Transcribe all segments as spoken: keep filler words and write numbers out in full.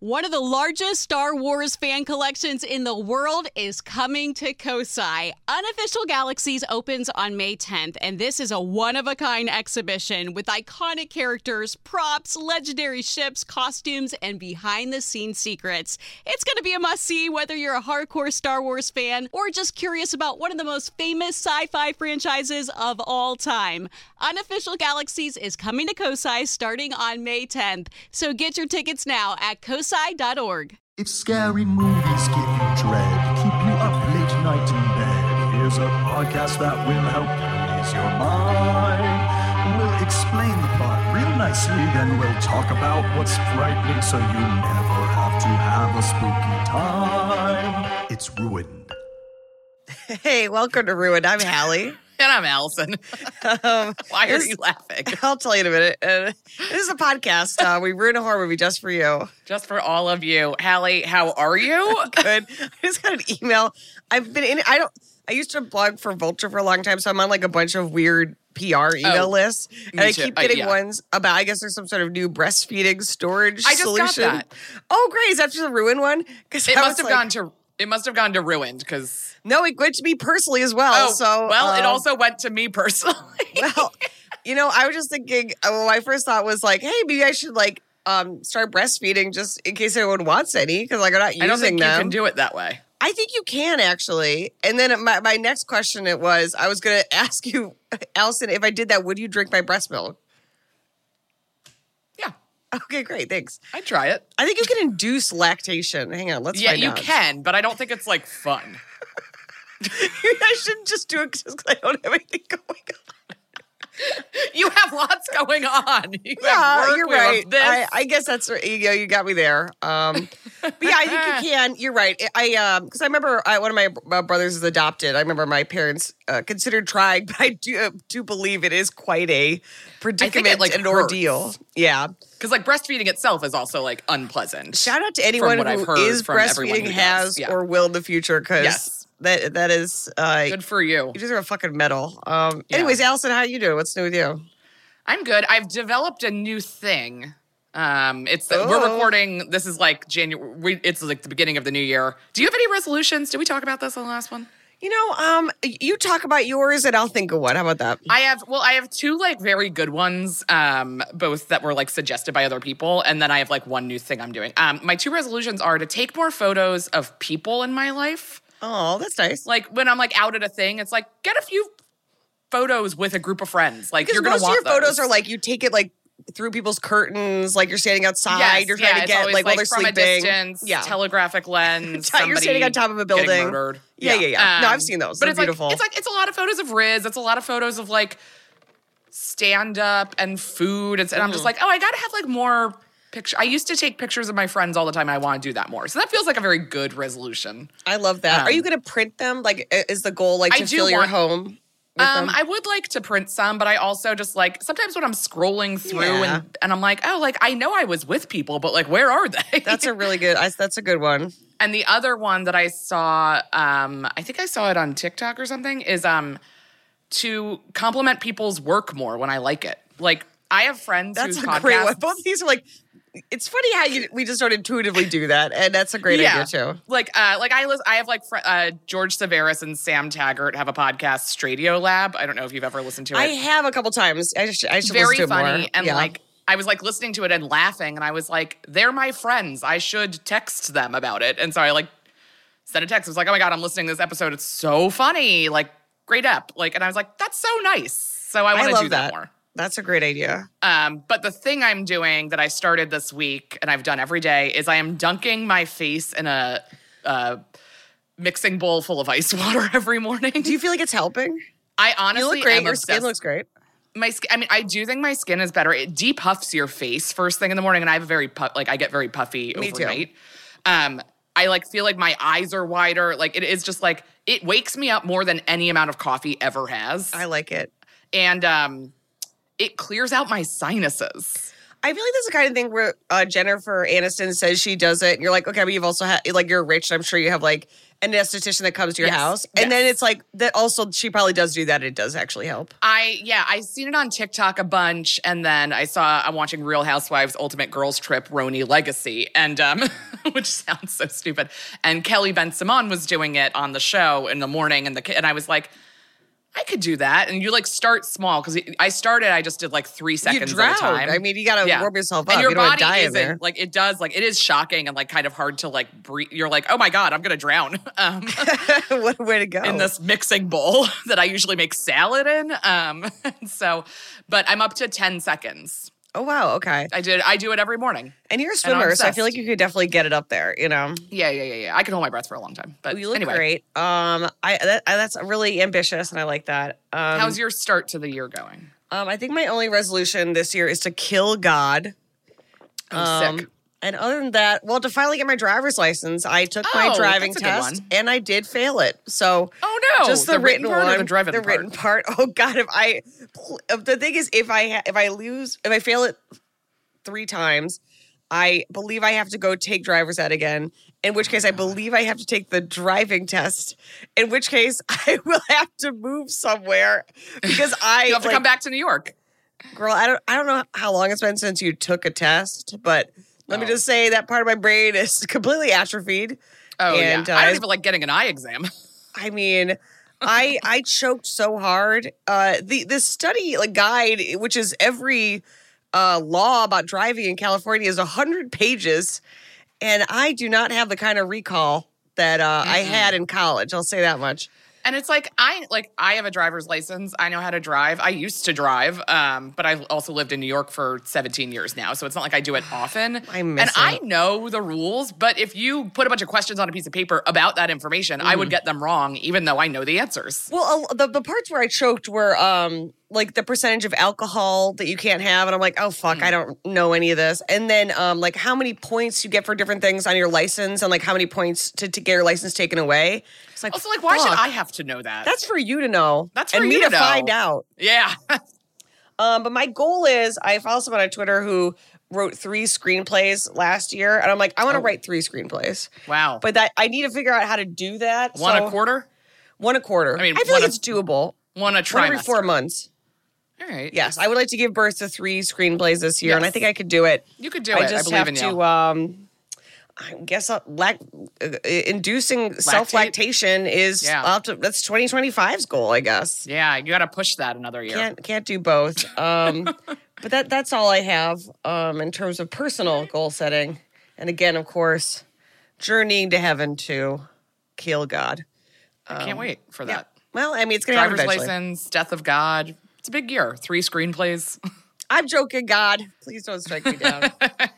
One of the largest Star Wars fan collections in the world is coming to Kosai. Unofficial Galaxies opens on May tenth, and this is a one-of-a-kind exhibition with iconic characters, props, legendary ships, costumes, and behind-the-scenes secrets. It's going to be a must-see whether you're a hardcore Star Wars fan or just curious about one of the most famous sci-fi franchises of all time. Unofficial Galaxies is coming to Kosai starting on May tenth, so get your tickets now at kosai dot org. If scary movies give you dread, keep you up late night in bed, here's a podcast that will help you ease your mind. We'll explain the plot real nicely, then we'll talk about what's frightening so you never have to have a spooky time. It's Ruined. Hey, welcome to Ruined. I'm Hallie. And I'm Allison. Um, Why are this, you laughing? I'll tell you in a minute. Uh, this is a podcast. Uh, we ruin a horror movie just for you. Just for all of you. Hallie, how are you? Good. I just got an email. I've been in I don't I used to blog for Vulture for a long time, so I'm on like a bunch of weird P R email Oh, lists. And I too. keep Uh, getting yeah. ones about, I guess there's some sort of new breastfeeding storage I just solution. got that. Oh, great. Is that just a Ruin one? Because It must have gone to it must have gone to Ruined because No, it went to me personally as well. oh, so well, it um, also went to me personally. Well, you know, I was just thinking, uh, my first thought was like, hey, maybe I should like um, start breastfeeding just in case anyone wants any because like I'm not using I don't think them. you can do it that way. I think you can actually. And then my, my next question it was, I was going to ask you, Allison, if I did that, would you drink my breast milk? Yeah, Okay, great. Thanks. I'd try it. I think you can induce lactation. Hang on, let's Yeah, find you out. can, but I don't think it's like fun. I shouldn't just do it just because I don't have anything going on. You have lots going on. You Yeah, have work, you're we have right. this. I, I guess that's you know you got me there. Um, but yeah, I think you can. You're right. I um because I remember I, one of my, my brothers is adopted. I remember my parents uh, considered trying, but I do uh, do believe it is quite a predicament like, and an hurts. ordeal. Yeah. Because like breastfeeding itself is also like unpleasant. Shout out to anyone what I've who heard is from everyone breastfeeding, who has does. Yeah. or will in the future, because Yes. that that is uh, Good for you. you deserve a fucking medal. Um, Yeah. Anyways, Allison, how you doing? What's new with you? I'm good. I've developed a new thing. Um, it's Oh. we're recording. This is like January. It's like the beginning of the new year. Do you have any resolutions? Did we talk about this on the last one? You know, um, you talk about yours and I'll think of one. How about that? I have. Well, I have two like very good ones. Um, both that were like suggested by other people, and then I have like one new thing I'm doing. Um, my two resolutions are to take more photos of people in my life. Oh, that's nice. Like when I'm like out at a thing, it's like get a few photos with a group of friends. Like Because you're gonna most of want your photos those. are like you take it like through people's curtains, like you're standing outside, Yes, you're trying yeah, to it's get always, like, while they're from sleeping. a distance, yeah, telegraphic lens. you're somebody standing on top of a getting building. murdered. Yeah, yeah, yeah. No, Um, I've seen those. But They're it's beautiful. like it's like it's a lot of photos of Riz. It's a lot of photos of like stand up and food. It's, and I'm just Mm-hmm. like, oh, I gotta have like more picture. I used to take pictures of my friends all the time, and I want to do that more. So that feels like a very good resolution. I love that. um, Are you going to print them? Like, i- is the goal like I to do fill your want- home? With Um, them? I would like to print some, but I also just like sometimes when I'm scrolling through Yeah. and and I'm like, oh, like I know I was with people, but like where are they? That's a really good. I, that's a good one. And the other one that I saw, um, I think I saw it on TikTok or something, is um, to compliment people's work more when I like it. Like, I have friends That's whose a great one. podcasts- Both of these are like. It's funny how you we just don't intuitively do that, and that's a great yeah. idea too. Like, uh, like I, lis- I have like fr- uh, George Severus and Sam Taggart have a podcast, Stradio Lab. I don't know if you've ever listened to it. I have a couple times. I should, I should Very listen to it funny, more. and Yeah. like I was like listening to it and laughing, and I was like, they're my friends. I should text them about it. And so I like sent a text. I was like, oh my god, I'm listening to this episode. It's so funny. Like, great ep. Like, and I was like, that's so nice. So I want to love do that, that. more. That's a great idea. Um, but the thing I'm doing that I started this week and I've done every day is I am dunking my face in a, a mixing bowl full of ice water every morning. Do you feel like it's helping? I You honestly look great. am Your obsessed. skin looks great. My skin, I mean, I do think my skin is better. It depuffs your face first thing in the morning, and I have a very puff, like I get very puffy Me too. overnight. Um, I like feel like my eyes are wider. Like it is just like it wakes me up more than any amount of coffee ever has. I like it. and um, it clears out my sinuses. I feel like that's the kind of thing where uh, Jennifer Aniston says she does it, and you're like, okay, but you've also had, like, you're rich, and I'm sure you have, like, an esthetician that comes to your Yes. house. And Yes. then it's like, that also, she probably does do that. It does actually help. I, yeah, I seen it on TikTok a bunch. And then I saw, I'm watching Real Housewives Ultimate Girls Trip, Roni Legacy. And, um, which sounds so stupid. And Kelly Ben-Simon was doing it on the show in the morning. And the ki- and I was like, I could do that. And you like start small. Cause I started, I just did like three seconds You drowned. at a time. I mean, you got to Yeah. warm yourself up. And your you don't body wanna die in isn't there. like it does like it is shocking and like kind of hard to like breathe. You're like, oh my God, I'm gonna drown. Um, What a way to go. in this mixing bowl that I usually make salad in. Um, so, but I'm up to ten seconds. Oh, wow. Okay. I did. I do it every morning. And you're a I'm swimmer, so I feel obsessed. like you could definitely get it up there, you know? Yeah, yeah, yeah, yeah. I can hold my breath for a long time. But You look anyway, great. Um, I that, I that's really ambitious, and I like that. Um, how's your start to the year going? um, I think my only resolution this year is to kill God. Oh, Um, sick. And other than that, well, to finally get my driver's license, I took my Oh, driving that's a good test, one. and I did fail it. So Oh no! just the, written, part one, or the driving the part? written part. Oh God, if I the thing is, if I ha- if I lose, if I fail it three times, I believe I have to go take driver's ed again. In which case, I believe I have to take the driving test. In which case, I will have to move somewhere because I You have to like, come back to New York. girl. I don't. I don't know how long it's been since you took a test, but let me Oh. just say that part of my brain is completely atrophied. Oh And, yeah. uh, I don't even like getting an eye exam. I mean, I I choked so hard. Uh, the this study like guide, which is every uh, law about driving in California, is a hundred pages, and I do not have the kind of recall that uh, I had in college. I'll say that much. And it's like I like I have a driver's license. I know how to drive. I used to drive, um, but I've also lived in New York for seventeen years now, so it's not like I do it often. I miss and I it. know the rules, but if you put a bunch of questions on a piece of paper about that information, I Mm-hmm. would get them wrong, even though I know the answers. Well, uh, the the parts where I choked were um like the percentage of alcohol that you can't have, and I'm like, oh fuck, I don't know any of this. And then um like how many points you get for different things on your license, and like how many points to, to get your license taken away. It's like Also, like, why should fuck. I have to know that? That's for you to know. That's for and you me to to know. find out. yeah. Um, but my goal is I follow someone on Twitter who wrote three screenplays last year, and I'm like, I want to Oh. write three screenplays. Wow. But that I need to figure out how to do that. one so- a quarter, One a quarter. I mean, I feel one like a- it's doable. one a One trimester. every four months. All right. Yes, I would like to give birth to three screenplays this year, and I Yes. think I could do it. You could do I it. just I believe have in to, you. um, I guess, uh, lac- uh, inducing self lactation is Yeah. I'll have to- that's twenty twenty-five's goal, I guess. yeah, you got to push that another year. Can't can't do both. Um, but that that's all I have um, in terms of personal goal setting. And again, of course, journeying to heaven to kill God. I can't wait for that. Well, I mean, it's gonna happen Driver's eventually. license, Death of God. It's a big year. Three screenplays. I'm joking, God. Please don't strike me down.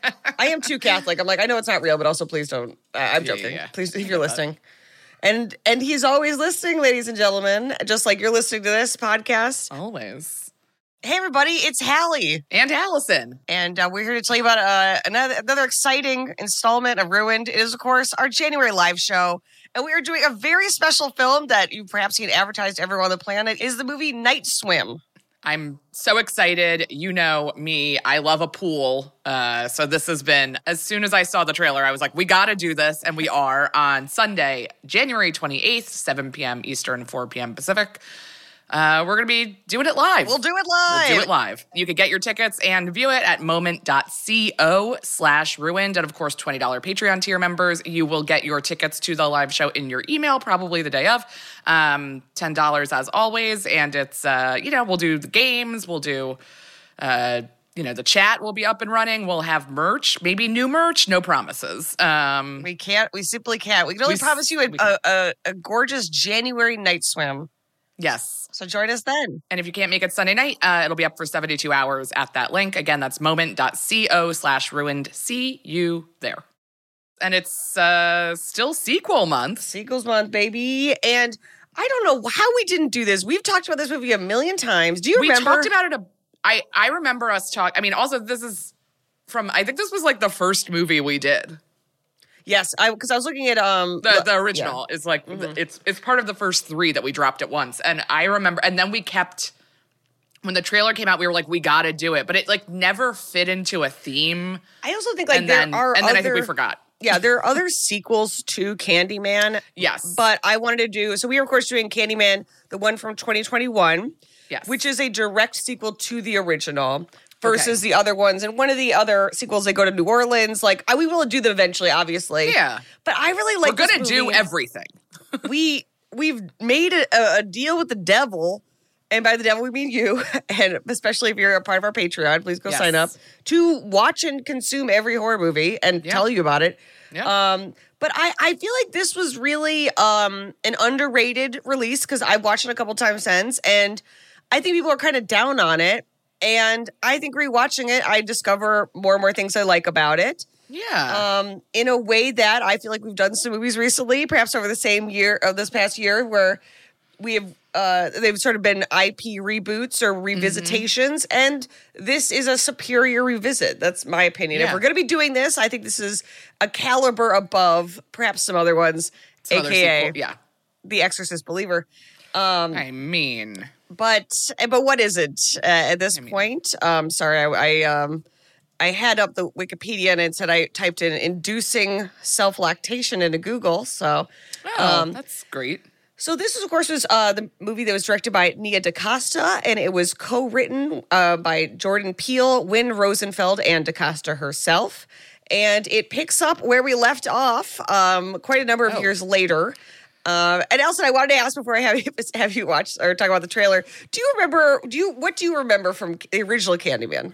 I am too Catholic. I'm like, I know it's not real, but also please don't. Uh, I'm Yeah, joking. yeah, yeah. Please, if you're listening. And and he's always listening, ladies and gentlemen, just like you're listening to this podcast. Always. Hey, everybody, it's Hallie. And Allison. And uh, we're here to tell you about uh, another, another exciting installment of Ruined. It is, of course, our January live show. And we are doing a very special film that you've perhaps seen advertised everywhere on the planet. It is the movie Night Swim. I'm so excited. You know me. I love a pool. Uh, so this has been, as soon as I saw the trailer, I was like, we got to do this. And we are on Sunday, January twenty-eighth, seven p.m. Eastern, four p.m. Pacific. Uh, we're going to be doing it live. We'll do it live. We'll do it live. You can get your tickets and view it at moment.co slash ruined. And of course, twenty dollars Patreon tier members, you will get your tickets to the live show in your email, probably the day of. Um, ten dollars as always. And it's, uh, you know, we'll do the games. We'll do, uh, you know, the chat will be up and running. We'll have merch, maybe new merch, no promises. Um, We can't. We simply can't. We can only We s- promise you a, we a, a, a gorgeous January night swim. yes. So join us then. And if you can't make it Sunday night, uh, it'll be up for seventy-two hours at that link. Again, that's moment.co slash ruined. See you there. And it's uh, still sequel month. Sequels month, baby. And I don't know how we didn't do this. We've talked about this movie a million times. Do you We remember? talked about it. A, I, I remember us talk. I mean, also, this is from, I think this was like the first movie we did. Yes, I because I was looking at um The, the original is like, Mm-hmm. it's it's part of the first three that we dropped at once. And I remember, and then we kept when the trailer came out, we were like, we got to do it. But it like never fit into a theme. I also think like and there then, are And then other, I think we forgot. Yeah, there are other sequels to Candyman. Yes. But I wanted to do, so we were of course doing Candyman, the one from twenty twenty-one. Yes. Which is a direct sequel to the original versus Okay. the other ones. And one of the other sequels, they go to New Orleans. Like, I, we will do them eventually, obviously. Yeah. But I really like We're going to this do movie. everything. we we've made a, a deal with the devil, and by the devil we mean you, and especially if you're a part of our Patreon, please go Yes. sign up to watch and consume every horror movie and Yeah. tell you about it. Yeah. Um, but I, I feel like this was really um, an underrated release because I've watched it a couple times since, and I think people are kind of down on it. And I think rewatching it, I discover more and more things I like about it. Yeah. Um, in a way that I feel like we've done some movies recently, perhaps over the same year of this past year, where we have uh, they've sort of been I P reboots or revisitations, Mm-hmm. and this is a superior revisit. That's my opinion. If Yeah. we're going to be doing this, I think this is a caliber above perhaps some other ones, Some other A K A sequel. Yeah. The Exorcist Believer. Um, I mean, but but what is it uh, at this mean- point? Um, sorry, I, I um I had up the Wikipedia and it said I typed in inducing self lactation into Google. So oh, um, that's great. so this is of course was uh, the movie that was directed by Nia DaCosta, and it was co-written uh, by Jordan Peele, Wynn Rosenfeld, and DaCosta herself. And it picks up where we left off um, quite a number of Oh. years later. Uh, and Elson, I wanted to ask before I have you, have you watched or talk about the trailer. Do you remember? Do you what do you remember from the original Candyman?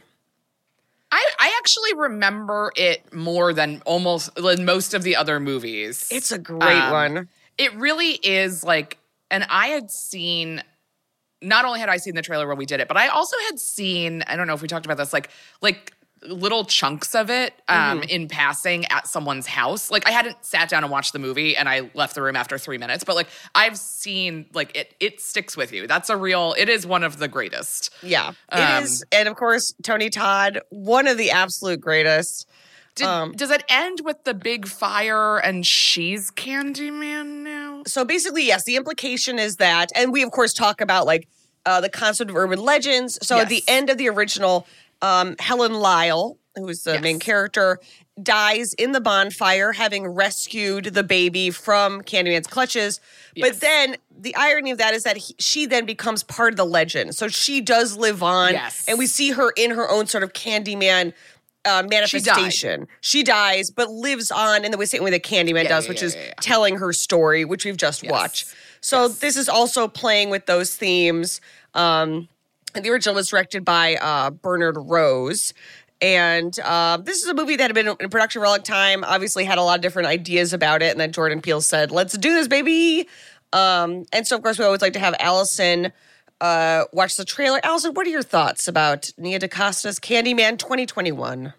I, I actually remember it more than almost than most of the other movies. It's a great Um, one. It really is like, and I had seen, not only had I seen the trailer when we did it, but I also had seen, I don't know if we talked about this, like, like little chunks of it um, Mm-hmm. in passing at someone's house. Like I hadn't sat down and watched the movie and I left the room after three minutes, but like I've seen, like it, it sticks with you. That's a real, it is one of the greatest. Yeah, it um, is, and of course Tony Todd, one of the absolute greatest. Did, Um, does it end with the big fire and she's Candyman now? So basically, yes, the implication is that, and we of course talk about like uh, the concept of urban legends. So at the Yes. end of the original, um, Helen Lyle, who is the Yes. main character, dies in the bonfire, having rescued the baby from Candyman's clutches. Yes. But then the irony of that is that he, she then becomes part of the legend. So she does live on, Yes. and we see her in her own sort of Candyman uh, manifestation. She, dies, but lives on in the same way that Candyman Yeah, does, yeah, which yeah, is yeah, yeah. telling her story, which we've just Yes. watched. So Yes. this is also playing with those themes. Um, and the original was directed by uh, Bernard Rose. And uh, this is a movie that had been in production for a long time, obviously had a lot of different ideas about it. And then Jordan Peele said, let's do this, baby. Um, and so, of course, we always like to have Allison uh, watch the trailer. Allison, what are your thoughts about Nia DaCosta's Candyman twenty twenty-one?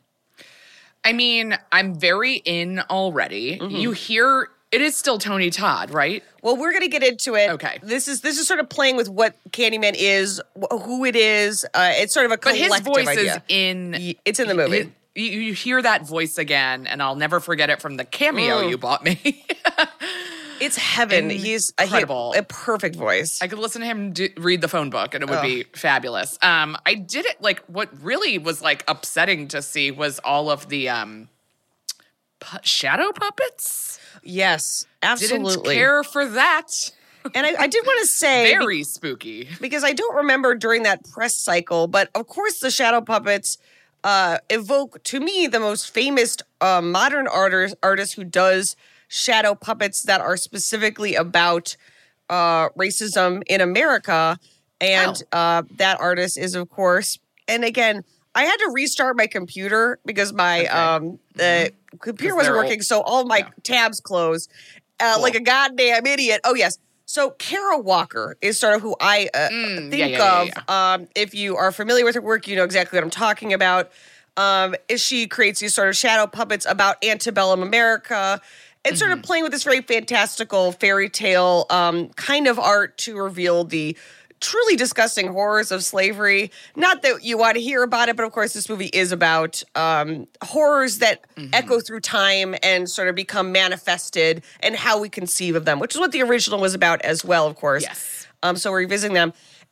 I mean, I'm very in already. Mm-hmm. You hear it is still Tony Todd, right? Well, we're going to get into it. Okay. This is this is sort of playing with what Candyman is, wh- who it is. Uh, it's sort of a But collective his voice idea. is in Y- it's in the movie. it- you, you hear that voice again, and I'll never forget it from the cameo Mm. you bought me. It's heaven. He's a, he- Incredible. a perfect voice. I could listen to him do, read the phone book, and it would be fabulous. Um, I did it like what really was like upsetting to see was all of the um, pu- shadow puppets. Yes, Didn't absolutely. care for that. And I, I did want to say, be- Very spooky. because I don't remember during that press cycle, but of course the shadow puppets uh, evoke, to me, the most famous uh, modern artist, artist who does shadow puppets that are specifically about uh, racism in America. And Oh. uh, that artist is, of course, and again, I had to restart my computer because my Okay. um, the computer 'Cause wasn't they're working, old. so all my Yeah. tabs closed uh, Cool. like a goddamn idiot. Oh, yes. So Kara Walker is sort of who I uh, Mm, think yeah, yeah, of. yeah, Um, if you are familiar with her work, you know exactly what I'm talking about. Um, is she creates these sort of shadow puppets about antebellum America and sort of Mm-hmm. playing with this very fantastical fairy tale um, kind of art to reveal the truly disgusting horrors of slavery. Not that you want to hear about it, but of course this movie is about um, horrors that Mm-hmm. echo through time and sort of become manifested and how we conceive of them, which is what the original was about as well, of course. Yes. Um, so we're revisiting them.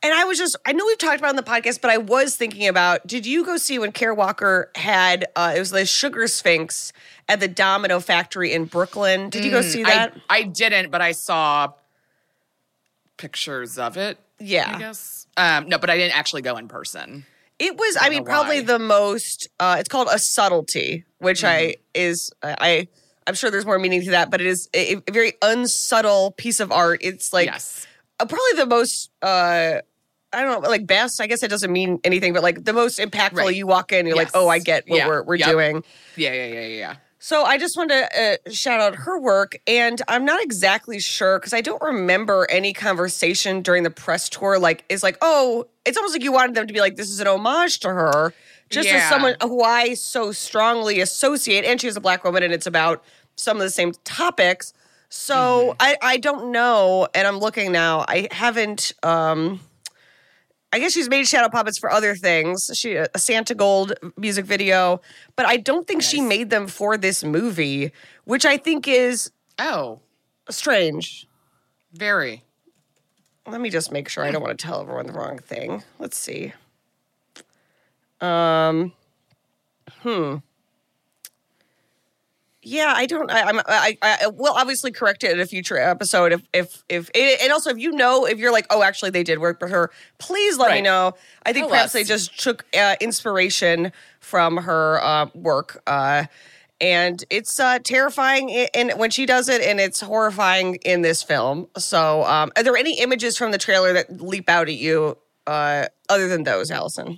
And I was just, I know we've talked about it on the podcast, but I was thinking about, did you go see when Kara Walker had, uh, it was the Sugar Sphinx at the Domino Factory in Brooklyn? Did you go see that? I, I didn't, but I saw pictures of it. Yeah. I guess. Um, no, but I didn't actually go in person. It was, I, I mean, probably why. the most, uh, it's called A Subtlety, which Mm-hmm. I, is, I, I'm sure there's more meaning to that, but it is a, a very unsubtle piece of art. It's like, Yes. uh, probably the most, uh, I don't know, like best, I guess it doesn't mean anything, but like the most impactful. Right. You walk in, you're Yes. like, oh, I get what Yeah. we're, we're Yep. doing. Yeah, yeah, yeah, yeah, yeah. So I just wanted to uh, shout out her work, and I'm not exactly sure because I don't remember any conversation during the press tour. Like, it's like, oh, it's almost like you wanted them to be like, this is an homage to her, just as Yeah. someone who I so strongly associate, and she's a Black woman, and it's about some of the same topics. So Mm-hmm. I, I don't know, and I'm looking now. I haven't. Um, I guess she's made shadow puppets for other things. She a Santa Gold music video, but I don't think she Nice. made them for this movie, which I think is Oh, strange. very. Let me just make sure I don't want to tell everyone the wrong thing. Let's see. Um, hmm. Yeah, I don't. I, I'm. I, I will obviously correct it in a future episode. If, if, if, and also if you know, if you're like, oh, actually they did work with her, please let me Right. know. I think Tell perhaps us. they just took uh, inspiration from her uh, work, uh, and it's uh, terrifying in, in when she does it, and it's horrifying in this film. So, um, are there any images from the trailer that leap out at you uh, other than those, Allison?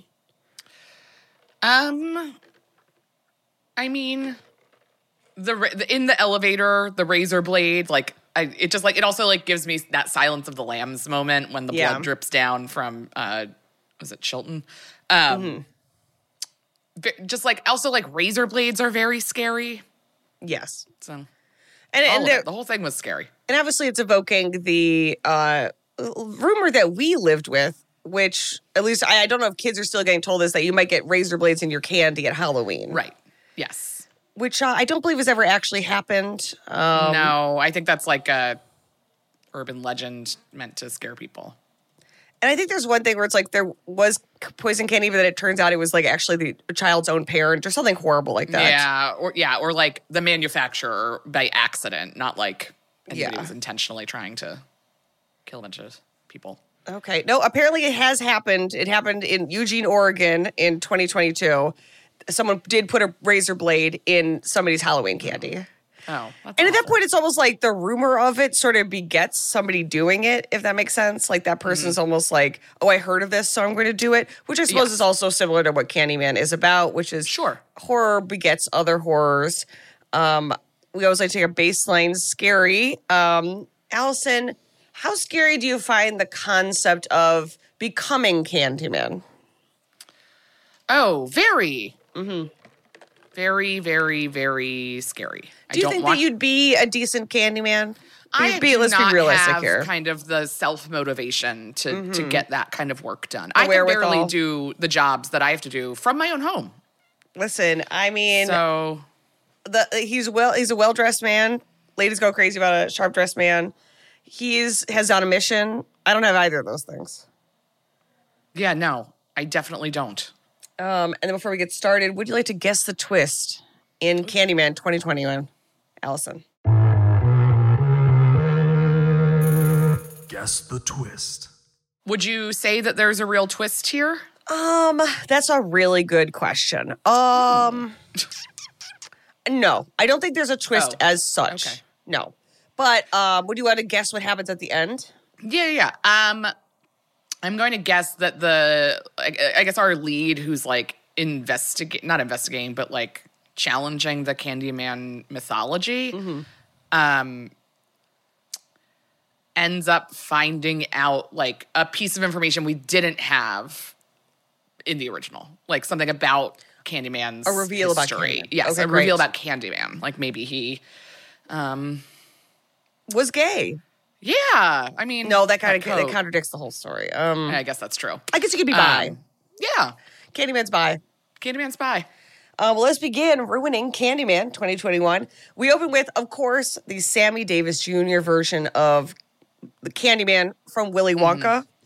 Um, I mean, the, ra- the in the elevator, the razor blade, like I, it just like it also like gives me that Silence of the Lambs moment when the Yeah. blood drips down from uh, was it Chilton? Um, ve- just like also like razor blades are very scary. Yes, So and all and of there, it, the whole thing was scary. And obviously, it's evoking the uh, rumor that we lived with, which at least I, I don't know if kids are still getting told this, that you might get razor blades in your candy at Halloween. Right. Yes. Which uh, I don't believe has ever actually happened. Um, no, I think that's like a urban legend meant to scare people. And I think there's one thing where it's like there was poison candy, but then it turns out it was like actually the child's own parent or something horrible like that. Yeah, or yeah, or like the manufacturer by accident, not like anybody Yeah. was intentionally trying to kill a bunch of people. Okay. No, apparently it has happened. It happened in Eugene, Oregon in twenty twenty-two. Someone did put a razor blade in somebody's Halloween candy. Oh, that's And at that awful. point, it's almost like the rumor of it sort of begets somebody doing it, if that makes sense. Like that person's almost like, oh, I heard of this, so I'm going to do it, which I suppose Yeah. is also similar to what Candyman is about, which is Sure. horror begets other horrors. Um, we always like to take a baseline scary. Um, Allison, how scary do you find the concept of becoming Candyman? Oh, very. Mm-hmm. Very, very, very scary. Do you I don't think want, that you'd be a decent Candyman? I You'd be, do let's not be realistic have here. kind of the self motivation to to get that kind of work done. The I can barely wherewithal. do the jobs that I have to do from my own home. Listen, I mean, So the he's well he's a well dressed man. Ladies go crazy about a sharp dressed man. He's has on a mission. I don't have either of those things. yeah, no, I definitely don't. Um, and then before we get started, would you like to guess the twist in Candyman twenty twenty-one, Allison? Guess the twist. Would you say that there's a real twist here? Um, that's a really good question. Um, no, I don't think there's a twist Oh, as such. okay. No, but um, would you want to guess what happens at the end? Yeah, yeah. yeah. Um, I'm going to guess that the, I, I guess our lead, who's like investigate, not investigating, but like challenging the Candyman mythology, um, ends up finding out like a piece of information we didn't have in the original, like something about Candyman's A reveal about history. Candyman. Yes, Okay, a reveal great. about Candyman. Like maybe he, um, Was gay? yeah. I mean, No, that kind of coat. that contradicts the whole story. Um, I guess that's true. I guess you could be bi. Um, yeah, Candyman's bi. Candyman Spy. Uh, well, let's begin ruining Candyman twenty twenty-one. We open with, of course, the Sammy Davis Junior version of the Candyman from Willy Wonka.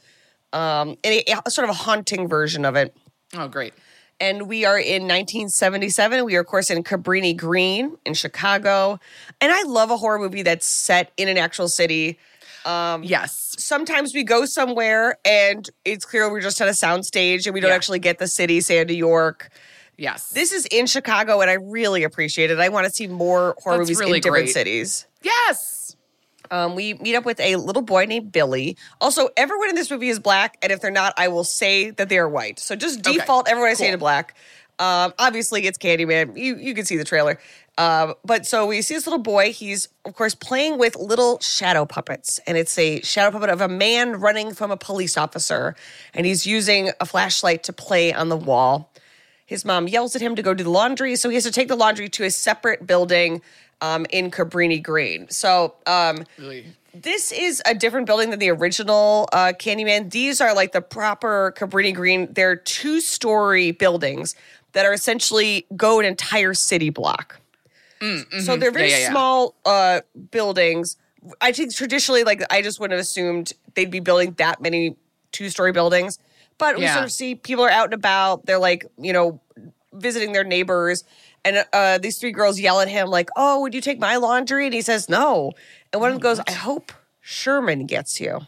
um, and a, a sort of a haunting version of it. Oh, great. And we are in nineteen seventy-seven. We are, of course, in Cabrini Green in Chicago. And I love a horror movie that's set in an actual city. Um, yes. Sometimes we go somewhere and it's clear we're just at a soundstage and we don't Yeah. actually get the city, say, New York. Yes. This is in Chicago, and I really appreciate it. I want to see more horror That's movies really in different great. cities. Yes. Um, we meet up with a little boy named Billy. Also, everyone in this movie is black, and if they're not, I will say that they are white. So just Okay, default everyone I say cool. to black. Um, obviously, it's Candyman. You you can see the trailer. Um, but so we see this little boy. He's, of course, playing with little shadow puppets. And it's a shadow puppet of a man running from a police officer. And he's using a flashlight to play on the wall. His mom yells at him to go do the laundry. So he has to take the laundry to a separate building um, in Cabrini Green. So um, Really? this is a different building than the original uh, Candyman. These are like the proper Cabrini Green. They're two-story buildings that are essentially go an entire city block. Mm, mhm. So they're very Yeah, yeah, yeah. small uh, buildings. I think traditionally, like I just wouldn't have assumed they'd be building that many two-story buildings. But we Yeah. sort of see people are out and about. They're like, you know, visiting their neighbors. And uh, these three girls yell at him like, oh, would you take my laundry? And he says, no. And one of them goes, I hope Sherman gets you.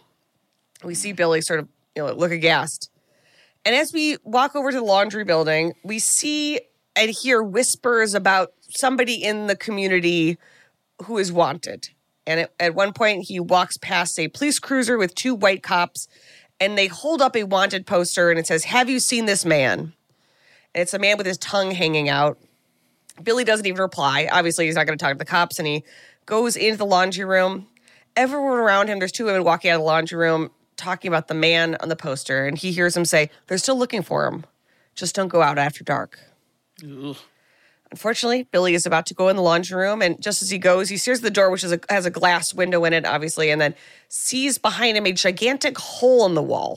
We see Billy sort of, you know, look aghast. And as we walk over to the laundry building, we see and hear whispers about somebody in the community who is wanted. And at, at one point, he walks past a police cruiser with two white cops, and they hold up a wanted poster, and it says, have you seen this man? And it's a man with his tongue hanging out. Billy doesn't even reply. Obviously, he's not going to talk to the cops, and he goes into the laundry room. Everyone around him, there's two women walking out of the laundry room talking about the man on the poster, and he hears them say, they're still looking for him. Just don't go out after dark. Ugh. Unfortunately, Billy is about to go in the laundry room, and just as he goes, he sees the door, which is a, has a glass window in it, obviously, and then sees behind him a gigantic hole in the wall.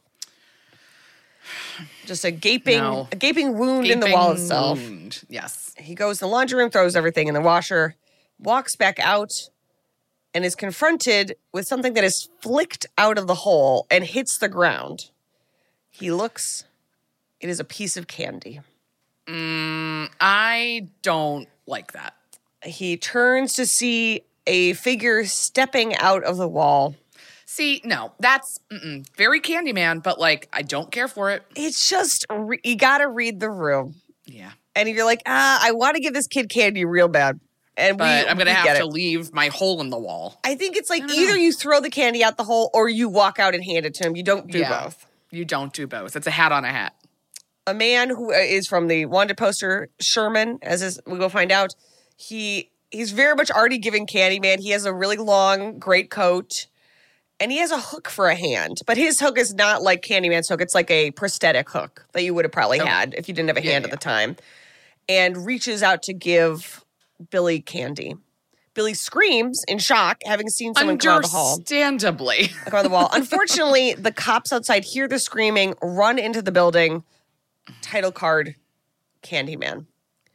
Just a gaping, No. a gaping wound in the wall Gaping itself. wound. Yes. He goes in the laundry room, throws everything in the washer, walks back out, and is confronted with something that is flicked out of the hole and hits the ground. He looks, it is a piece of candy. Mm, I don't like that. He turns to see a figure stepping out of the wall. See, no, that's mm-mm, very Candyman, but like, I don't care for it. It's just, re- you gotta read the room. Yeah. And you're like, ah, I want to give this kid candy real bad. And we, But I'm going to we have get to it. leave my hole in the wall. I think it's like I don't either know. you throw the candy out the hole or you walk out and hand it to him. You don't do Yeah. both. You don't do both. It's a hat on a hat. A man who is from the wanted poster, Sherman, as is, we will find out, he he's very much already giving Candyman. He has a really long, great coat, and he has a hook for a hand. But his hook is not like Candyman's hook. It's like a prosthetic hook that you would have probably Oh. had if you didn't have a Yeah, hand yeah. at the time, and reaches out to give Billy candy. Billy screams in shock, having seen someone come out of the hall. Understandably. Come out of the wall. Unfortunately, the cops outside hear the screaming, run into the building. Title card, Candyman.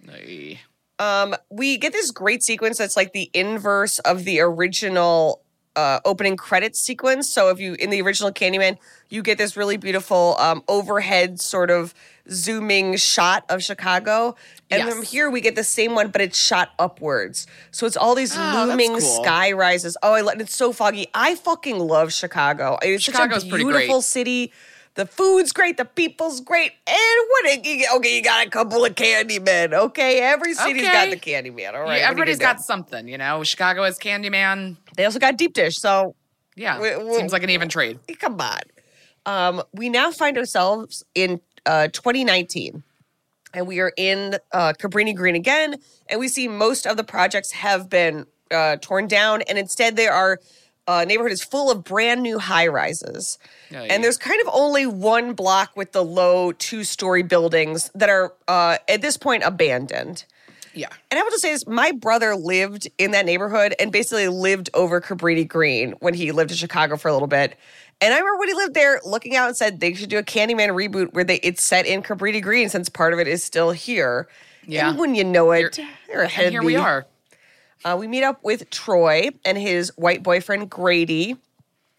Ay. Um, we get this great sequence that's like the inverse of the original uh, opening credits sequence. So if you, in the original Candyman, you get this really beautiful um, overhead sort of zooming shot of Chicago. And Yes. from here, we get the same one, but it's shot upwards. So it's all these Oh, that's looming cool. sky rises. Oh, I love, it's so foggy. I fucking love Chicago. It's Chicago's such a pretty beautiful great. city. The food's great. The people's great. And what? A, okay, you got a couple of Candymen. Okay, every city's got Okay. the Candyman. All right, Yeah, what are you everybody's gonna got do? something, you know? Chicago has Candyman. They also got deep dish. So Yeah. We- we- Seems like an even trade. come on. Um, we now find ourselves in uh, twenty nineteen. And we are in uh, Cabrini Green again. And we see most of the projects have been uh, torn down. And instead, there are uh, neighborhood is full of brand new high rises. Yeah, And yeah. there's kind of only one block with the low two story buildings that are uh, at this point abandoned. Yeah. And I will just say this, my brother lived in that neighborhood and basically lived over Cabrini Green when he lived in Chicago for a little bit. And I remember when he lived there looking out and said they should do a Candyman reboot where they it's set in Cabrini Green since part of it is still here. Yeah. And when you know it, Here- they're ahead And here of we me. are. Uh, we meet up with Troy and his white boyfriend, Grady.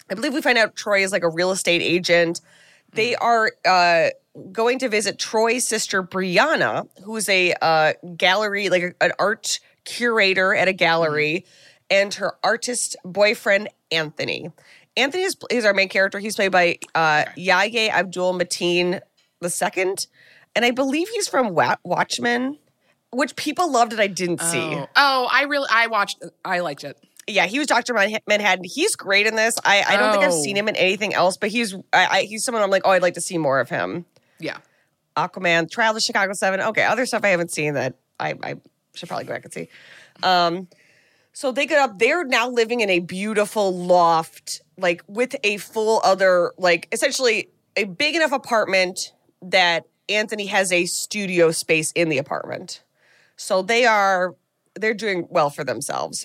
I believe we find out Troy is like a real estate agent. They are uh, going to visit Troy's sister, Brianna, who's a uh, gallery, like a, an art curator at a gallery, and her artist boyfriend, Anthony. Anthony is, is our main character. He's played by uh, Yahya Abdul-Mateen the second. And I believe he's from Wa- Watchmen, which people loved and I didn't see. Oh. oh, I really, I watched, I liked it. Yeah, he was Doctor Manhattan. He's great in this. I, I don't oh. think I've seen him in anything else, but he's I, I, he's someone I'm like, oh, I'd like to see more of him. Yeah. Aquaman, Trial of Chicago seven. Okay, other stuff I haven't seen that I, I should probably go back and see. Um, so they get up. They're now living in a beautiful loft, like with a full other, like essentially a big enough apartment that Anthony has a studio space in the apartment. So they are, they're doing well for themselves.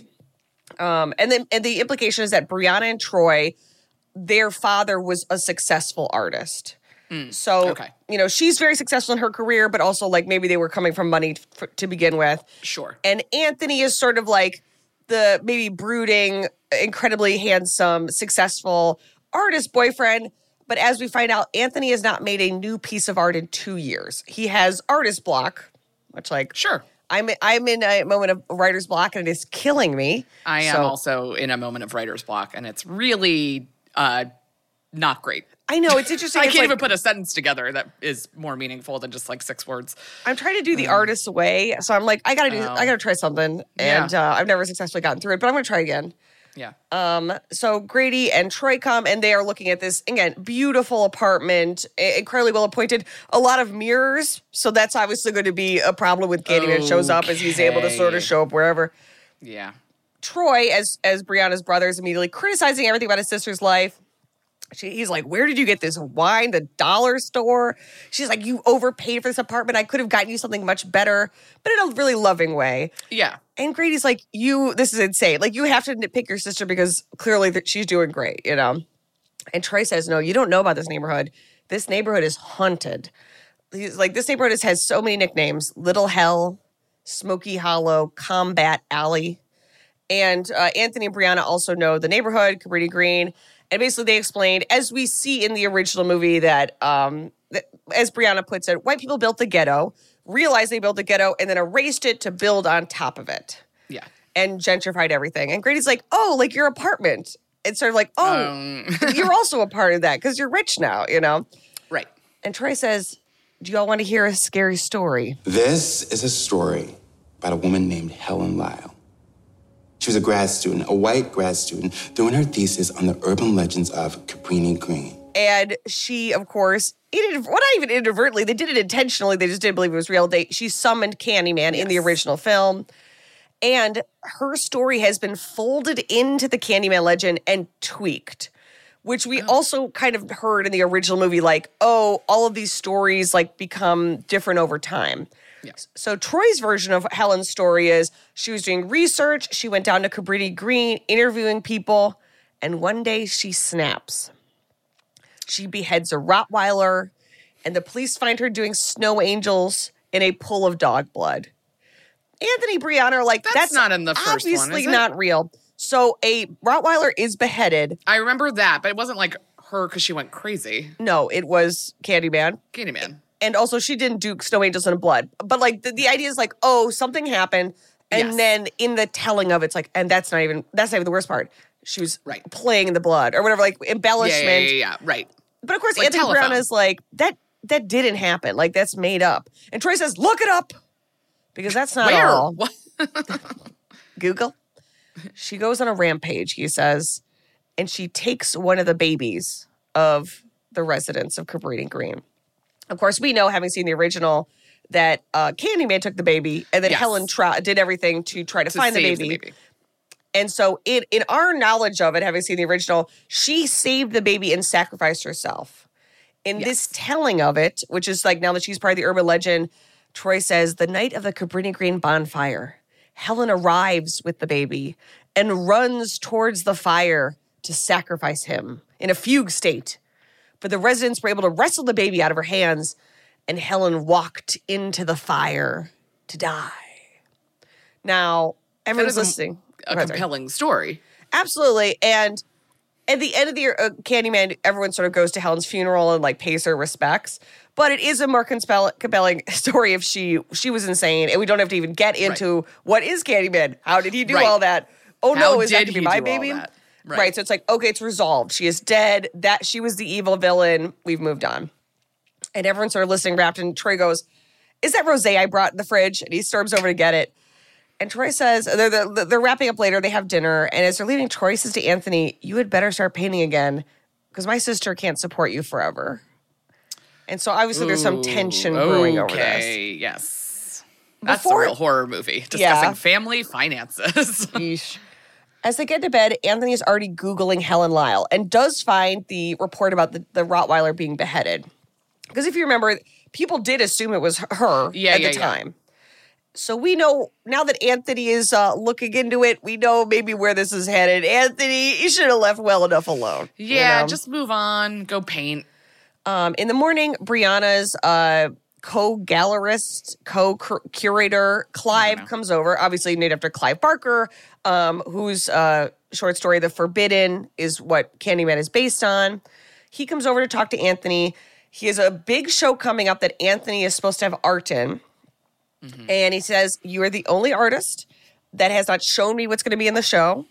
Um, and then and the implication is that Brianna and Troy, their father was a successful artist. Mm, so, okay. you know, she's very successful in her career, but also like maybe they were coming from money f- to begin with. Sure. And Anthony is sort of like the maybe brooding, incredibly handsome, successful artist boyfriend. But as we find out, Anthony has not made a new piece of art in two years. He has artist block, which like... Sure. I'm I'm in a moment of writer's block and it is killing me. I am so, also in a moment of writer's block and it's really uh, not great. I know, it's interesting. I it's can't like, even put a sentence together that is more meaningful than just like six words. I'm trying to do the um, artist's way. So I'm like, I gotta do oh. I gotta try something. And Yeah. uh, I've never successfully gotten through it, but I'm gonna try again. Yeah. Um, so Grady and Troy come and they are looking at this, again, beautiful apartment, incredibly well appointed, a lot of mirrors. So that's obviously going to be a problem when Candyman okay. shows up as he's able to sort of show up wherever. Yeah. Troy, as as Brianna's brother, is immediately criticizing everything about his sister's life. She, he's like, where did you get this wine? The dollar store? She's like, you overpaid for this apartment. I could have gotten you something much better, but in a really loving way. Yeah. And Grady's like, you, this is insane. Like, you have to nitpick your sister because clearly th- she's doing great, you know? And Troy says, no, you don't know about this neighborhood. This neighborhood is haunted. He's like, this neighborhood is, has so many nicknames. Little Hell, Smoky Hollow, Combat Alley. And uh, Anthony and Brianna also know the neighborhood, Cabrini Green. And basically they explained, as we see in the original movie, that, um, that as Brianna puts it, white people built the ghetto, realized they built the ghetto, and then erased it to build on top of it. Yeah. And gentrified everything. And Grady's like, oh, like your apartment. It's sort of like, oh, um. you're also a part of that because you're rich now, you know? Right. And Troy says, do y'all want to hear a scary story? This is a story about a woman named Helen Lyle. She was a grad student, a white grad student, doing her thesis on the urban legends of Cabrini Green. And she, of course, it, well, not even inadvertently, they did it intentionally. They just didn't believe it was real. They, she summoned Candyman yes. in the original film. And her story has been folded into the Candyman legend and tweaked, which we oh. also kind of heard in the original movie, like, oh, all of these stories like become different over time. Yes. So Troy's version of Helen's story is she was doing research. She went down to Cabrini Green, interviewing people, and one day she snaps. She beheads a Rottweiler, and the police find her doing snow angels in a pool of dog blood. Anthony and Brianna are like, that's, that's not in the first obviously one, is it? not real. So a Rottweiler is beheaded. I remember that, but it wasn't like her because she went crazy. No, it was Candyman. Candyman. And also, she didn't do snow angels in blood. But, like, the, the idea is, like, oh, something happened. And yes. then in the telling of it, it's like, and that's not even, that's not even the worst part. She was right. playing in the blood or whatever, like, embellishment. Yeah, yeah, yeah, yeah. Right. But, of course, like Anthony telephone. Brown is like, that that didn't happen. Like, that's made up. And Troy says, look it up. Because that's not Where? all. What? Google. She goes on a rampage, he says, and she takes one of the babies of the residents of Cabrini Green. Of course, we know, having seen the original, that uh, Candyman took the baby, and then yes. Helen tra- did everything to try to, to find the save baby. the baby. And so, in, in our knowledge of it, having seen the original, she saved the baby and sacrificed herself. In yes. this telling of it, which is like now that she's part of the urban legend, Troy says, the night of the Cabrini Green bonfire, Helen arrives with the baby and runs towards the fire to sacrifice him in a fugue state. But the residents were able to wrestle the baby out of her hands, and Helen walked into the fire to die. Now, everyone's listening. A, a compelling story. Absolutely. And at the end of the year, uh, Candyman, everyone sort of goes to Helen's funeral and like pays her respects. But it is a more compel- compelling story if she she was insane, and we don't have to even get into right. what is Candyman. How did he do right. all that? Oh How no, is that did to be he my do baby? all that? Right. right. So it's like, okay, it's resolved. She is dead. That she was the evil villain. We've moved on. And everyone's sort of listening, wrapped, and Troy goes, "Is that rosé I brought in the fridge?" And he storms over to get it. And Troy says, they're, they're, they're wrapping up later. They have dinner. And as they're leaving, Troy says to Anthony, "You had better start painting again because my sister can't support you forever." And so obviously Ooh, there's some tension brewing okay, over this. Okay, yes. That's Before, a real horror movie, discussing yeah. family finances. Yeesh. As they get to bed, Anthony is already Googling Helen Lyle and does find the report about the, the Rottweiler being beheaded. Because if you remember, people did assume it was her yeah, at yeah, the yeah. time. So we know, now that Anthony is uh, looking into it, we know maybe where this is headed. Anthony, you should have left well enough alone. Yeah, you know? just move on. Go paint. Um, in the morning, Brianna's uh, co-gallerist, co-curator, Clive, comes over. Obviously named after Clive Barker, um, whose uh, short story, The Forbidden, is what Candyman is based on. He comes over to talk to Anthony. He has a big show coming up that Anthony is supposed to have art in. Mm-hmm. And he says, "You are the only artist that has not shown me what's going to be in the show.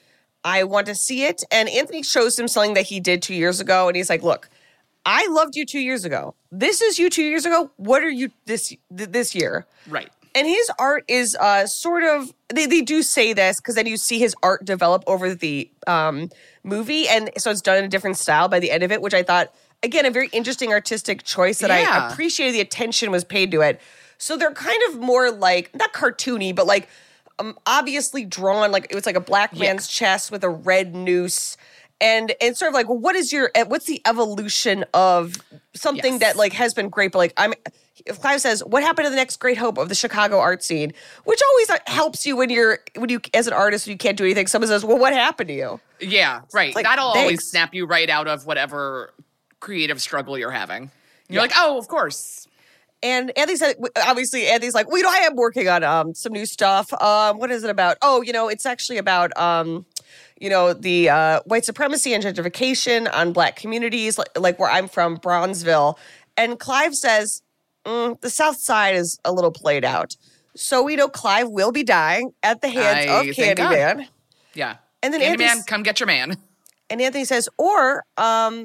I want to see it." And Anthony shows him something that he did two years ago. And he's like, "Look, I loved you two years ago. This is you two years ago. What are you this th- this year?" Right. And his art is uh, sort of, they, they do say this because then you see his art develop over the um, movie. And so it's done in a different style by the end of it, which I thought, again, a very interesting artistic choice that yeah. I appreciated the attention was paid to it. So they're kind of more like, not cartoony, but like um, obviously drawn, like it was like a black man's yeah. chest with a red noose. And and sort of like, well, what is your, what's the evolution of something yes. that like has been great, but like I'm, if Clive says, "What happened to the next great hope of the Chicago art scene?" Which always like, helps you when you're, when you, as an artist, you can't do anything. Someone says, "Well, what happened to you?" Yeah, right. Like, That'll thanks. always snap you right out of whatever creative struggle you're having. You're yeah. like, oh, of course. And Anthony said, obviously, Anthony's like, "Well, you know, I am working on um some new stuff. Um, what is it about? Oh, you know, it's actually about um, you know, the uh, white supremacy and gentrification on black communities, like, like where I'm from, Bronzeville." And Clive says, mm, "The South Side is a little played out." So we know Clive will be dying at the hands I of Candyman. Yeah. And then Candyman, come get your man. And Anthony says, or um,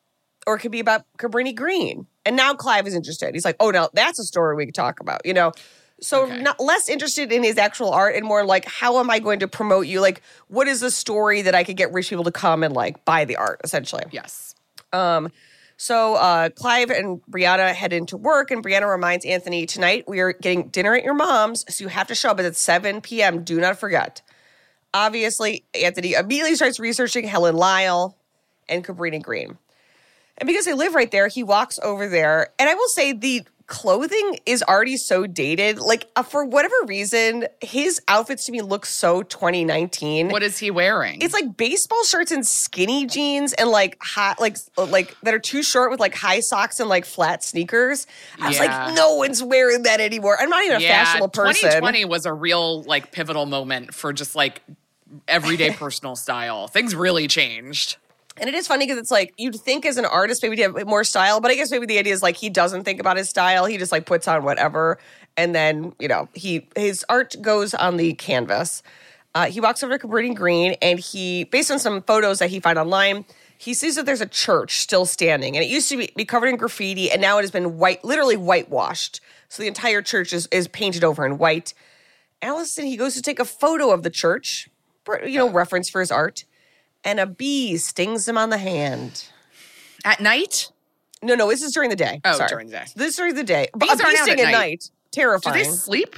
or it could be about Cabrini Green. And now Clive is interested. He's like, "Oh, no, that's a story we could talk about," you know? So okay. not less interested in his actual art and more like, how am I going to promote you? Like, what is the story that I could get rich people to come and like buy the art, essentially? Yes. Um, so uh, Clive and Brianna head into work, and Brianna reminds Anthony, "Tonight we are getting dinner at your mom's, so you have to show up at seven p.m. Do not forget." Obviously, Anthony immediately starts researching Helen Lyle and Cabrini Green. And because they live right there, he walks over there. And I will say the clothing is already so dated. Like, uh, for whatever reason, his outfits to me look so twenty nineteen. What is he wearing? It's like baseball shirts and skinny jeans and like hot, like like that are too short with like high socks and like flat sneakers. I was yeah. like, no one's wearing that anymore. I'm not even a yeah, fashionable person. twenty twenty was a real like pivotal moment for just like everyday personal style. Things really changed. And it is funny because it's like, you'd think as an artist maybe to have more style, but I guess maybe the idea is like he doesn't think about his style. He just like puts on whatever. And then, you know, he his art goes on the canvas. Uh, he walks over to Cabrini Green and he, based on some photos that he found online, he sees that there's a church still standing. And it used to be, be covered in graffiti and now it has been white, literally whitewashed. So the entire church is, is painted over in white. Allison, he goes to take a photo of the church, you know, reference for his art. And a bee stings him on the hand. At night? No, no, this is during the day. Oh, Sorry. during the day. This is during the day. Bees a bee aren't out sting at at night. night. Terrifying. Do they sleep?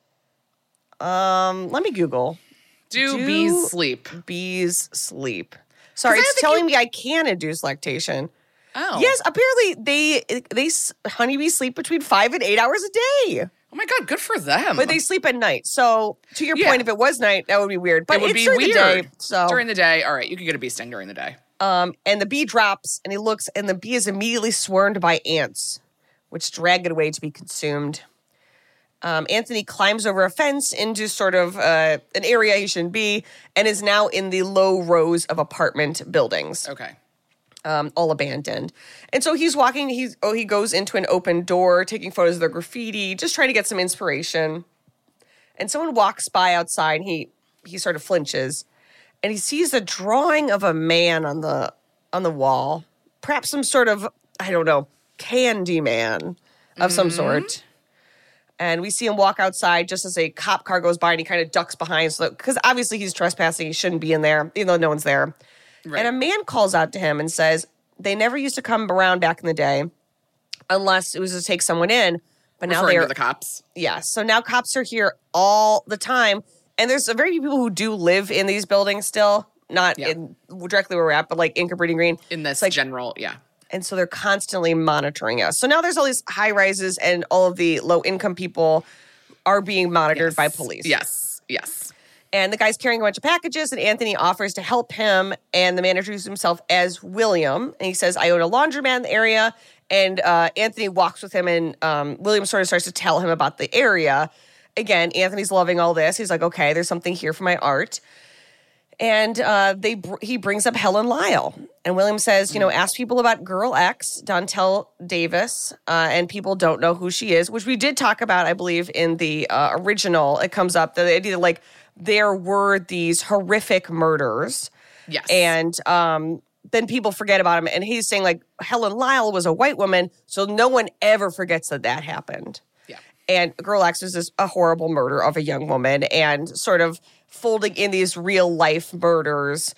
Um, let me Google. Do, Do bees sleep? Bees sleep. Sorry, it's think telling you- me I can induce lactation. Oh. Yes, apparently they they honeybees sleep between five and eight hours a day. Oh my God, good for them. But they sleep at night. So to your Yeah. point, if it was night, that would be weird. But it would it's be during weird. the day. So During the day, all right, you could get a bee sting during the day. Um, and the bee drops, and he looks, and the bee is immediately swarmed by ants, which drag it away to be consumed. Um, Anthony climbs over a fence into sort of uh, an area he shouldn't be and is now in the low rows of apartment buildings. Okay. Um, all abandoned. And so he's walking, he's oh, he goes into an open door, taking photos of the graffiti, just trying to get some inspiration. And someone walks by outside, and he he sort of flinches, and he sees a drawing of a man on the on the wall. Perhaps some sort of, I don't know, candy man of mm-hmm. some sort. And we see him walk outside just as a cop car goes by, and he kind of ducks behind, so because obviously he's trespassing, he shouldn't be in there, even though no one's there. Right. And a man calls out to him and says, they never used to come around back in the day unless it was to take someone in. But now Referring they're to the cops. Yeah. So now cops are here all the time. And there's a very few people who do live in these buildings still, not yeah. in directly where we're at, but like in Cabrini Green. In this like, general, yeah. And so they're constantly monitoring us. So now there's all these high rises and all of the low income people are being monitored yes. by police. Yes. Yes. And the guy's carrying a bunch of packages, and Anthony offers to help him. And the man introduces himself as William. And he says, I own a laundromat in the area. And uh, Anthony walks with him, and um, William sort of starts to tell him about the area. Again, Anthony's loving all this. He's like, okay, there's something here for my art. And uh, they br- he brings up Helen Lyle. And William says, you know, ask people about Girl X, Dontel Davis, uh, and people don't know who she is, which we did talk about, I believe, in the uh, original. It comes up, the idea like, there were these horrific murders. Yes. And um, then people forget about him. And he's saying, like, Helen Lyle was a white woman, so no one ever forgets that that happened. Yeah. And Girl X was this, a horrible murder of a young woman, and sort of folding in these real-life murders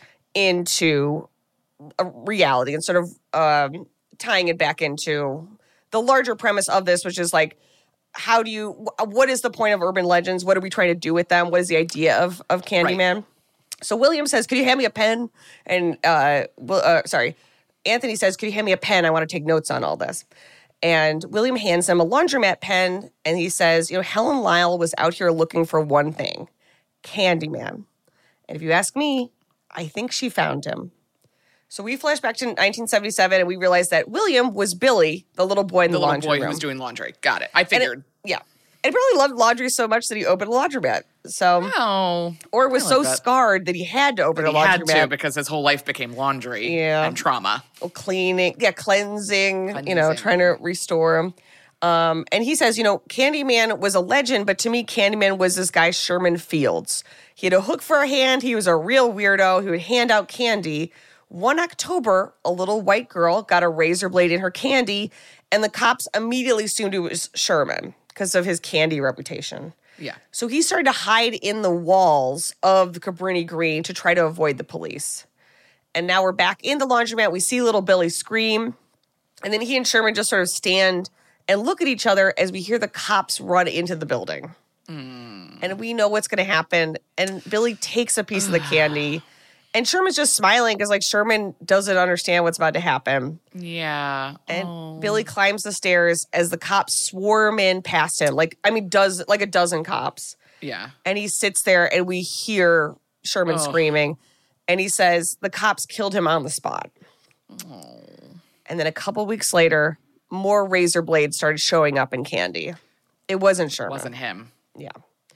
into a reality and sort of um, tying it back into the larger premise of this, which is, like, how do you, what is the point of urban legends? What are we trying to do with them? What is the idea of, of Candyman? Right. So William says, could you hand me a pen? And, uh, well, uh, sorry, Anthony says, could you hand me a pen? I want to take notes on all this. And William hands him a laundromat pen, and he says, you know, Helen Lyle was out here looking for one thing, Candyman. And if you ask me, I think she found him. So we flash back to nineteen seventy-seven, and we realize that William was Billy, the little boy in the, the laundry little boy room. who was doing laundry. Got it. I figured. It, yeah. And he probably loved laundry so much that he opened a laundromat. So, oh, or was like so that. scarred that he had to open he a laundromat. had to because his whole life became laundry yeah. and trauma. Well, cleaning, yeah, cleansing, cleansing, you know, trying to restore him. Um, and he says, you know, Candyman was a legend, but to me, Candyman was this guy, Sherman Fields. He had a hook for a hand. He was a real weirdo. He would hand out candy. One October, a little white girl got a razor blade in her candy, and the cops immediately assumed it was Sherman because of his candy reputation. Yeah. So he started to hide in the walls of the Cabrini Green to try to avoid the police. And now we're back in the laundromat. We see little Billy scream, and then he and Sherman just sort of stand and look at each other as we hear the cops run into the building. Mm. And we know what's going to happen. And Billy takes a piece of the candy. And Sherman's just smiling because, like, Sherman doesn't understand what's about to happen. Yeah. And oh. Billy climbs the stairs as the cops swarm in past him. Like, I mean, does like a dozen cops. Yeah. And he sits there, and we hear Sherman oh. screaming. And he says the cops killed him on the spot. Oh. And then a couple weeks later, more razor blades started showing up in candy. It wasn't Sherman. It wasn't him. Yeah.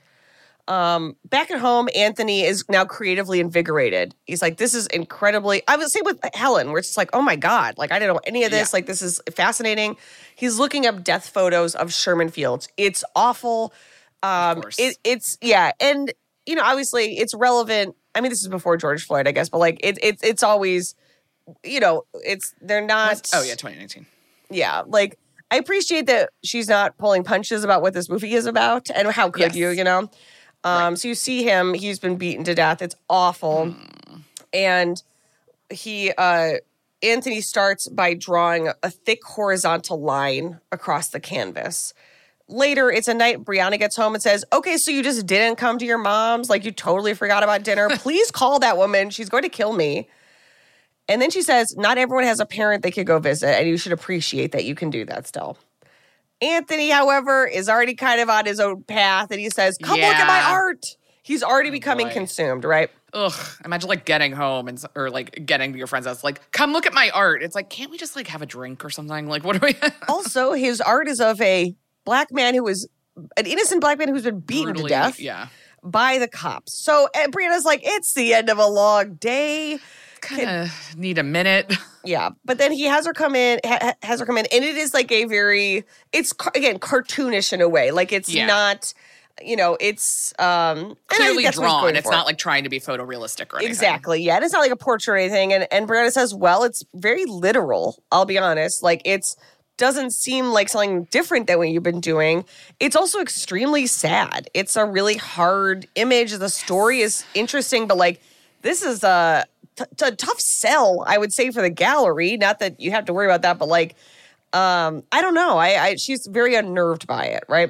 Um, back at home, Anthony is now creatively invigorated. He's like, this is incredibly, I would say with Helen, where it's just like, oh my God, like, I didn't know any of this. Yeah. Like, this is fascinating. He's looking up death photos of Sherman Fields. It's awful. Um, of course. It, it's, yeah. And, you know, obviously it's relevant. I mean, this is before George Floyd, I guess, but like, it, it, it's always, you know, it's, they're not. What? Oh yeah, twenty nineteen. Yeah. Like, I appreciate that she's not pulling punches about what this movie is about. And how could yes. you, you know? Um, right. So you see him, he's been beaten to death. It's awful. Mm. And he, uh, Anthony starts by drawing a thick horizontal line across the canvas. Later, it's a night, Brianna gets home and says, okay, so you just didn't come to your mom's? Like, you totally forgot about dinner? Please call that woman. She's going to kill me. And then she says, not everyone has a parent they could go visit, and you should appreciate that you can do that still. Anthony, however, is already kind of on his own path, and he says, come yeah. look at my art. He's already oh, becoming boy. consumed, right? Ugh, imagine like getting home and or like getting to your friend's house, like, come look at my art. It's like, can't we just like have a drink or something? Like, what are we? Also, his art is of a black man who was an innocent black man who's been beaten Brutally, to death Yeah. by the cops. So and Brianna's like, it's the end of a long day. Kind of need a minute. Yeah, but then he has her come in, ha- has her come in, and it is like a very, it's ca- again cartoonish in a way. Like it's Yeah. not, you know, it's um and I think Clearly that's what he's drawn. going It's for. not like trying to be photorealistic or anything. Exactly. Yeah, and it's not like a portrait or anything. And and Brianna says, well, it's very literal. I'll be honest. Like it's doesn't seem like something different than what you've been doing. It's also extremely sad. It's a really hard image. The story is interesting, but like this is a, t- t- a tough sell, I would say, for the gallery. Not that you have to worry about that, but like, um, I don't know. I, I she's very unnerved by it, right?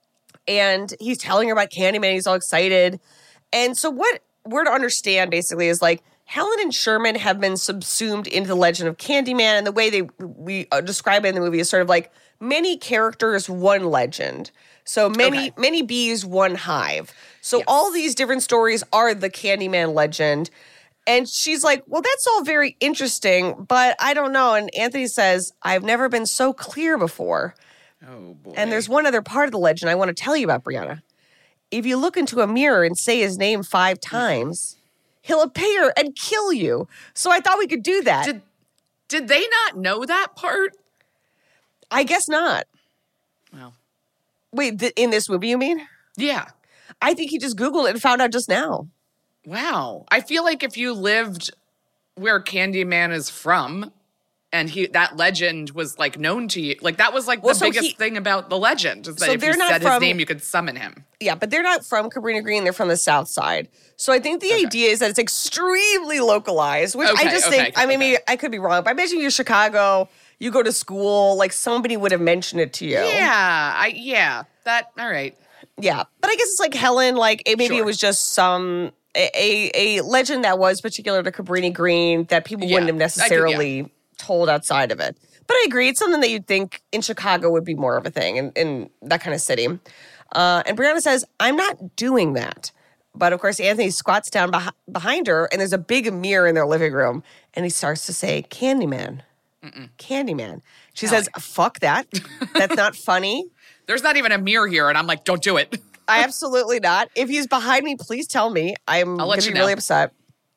And he's telling her about Candyman. He's all excited. And so what we're to understand basically is like Helen and Sherman have been subsumed into the legend of Candyman. And the way they we uh, describe it in the movie is sort of like many characters, one legend. So many, Okay. many bees, one hive. So Yes. all these different stories are the Candyman legend. And she's like, well, that's all very interesting, but I don't know. And Anthony says, I've never been so clear before. Oh, boy. And there's one other part of the legend I want to tell you about, Brianna. If you look into a mirror and say his name five times, he'll appear and kill you. So I thought we could do that. Did, did they not know that part? I guess not. Well, Wait, th- in this movie, you mean? yeah. I think he just Googled it and found out just now. Wow. I feel like if you lived where Candyman is from and he that legend was like known to you, like that was like Well, the so biggest he- thing about the legend is that So if they're you not said from- his name, you could summon him. Yeah, but they're not from Cabrini Green. They're from the South Side. So I think the idea is that it's extremely localized, which I Okay, just okay, think, I mean, okay. maybe I could be wrong, but I imagine you're Chicago, you go to school, like somebody would have mentioned it to you. Yeah. I yeah. That all right. Yeah, but I guess it's like Helen, like it, maybe it Sure. was just some a, a a legend that was particular to Cabrini Green that people Yeah, wouldn't have I could- necessarily told outside of it. But I agree, it's something that you'd think in Chicago would be more of a thing in, in that kind of city. Uh, and Brianna says, I'm not doing that. But of course, Anthony squats down beh- behind her, and there's a big mirror in their living room, and he starts to say, Candyman. Candyman. She says, fuck that. That's not funny. There's not even a mirror here, and I'm like, don't do it. I absolutely not. If he's behind me, please tell me. I'm I'll let gonna you be really know. upset.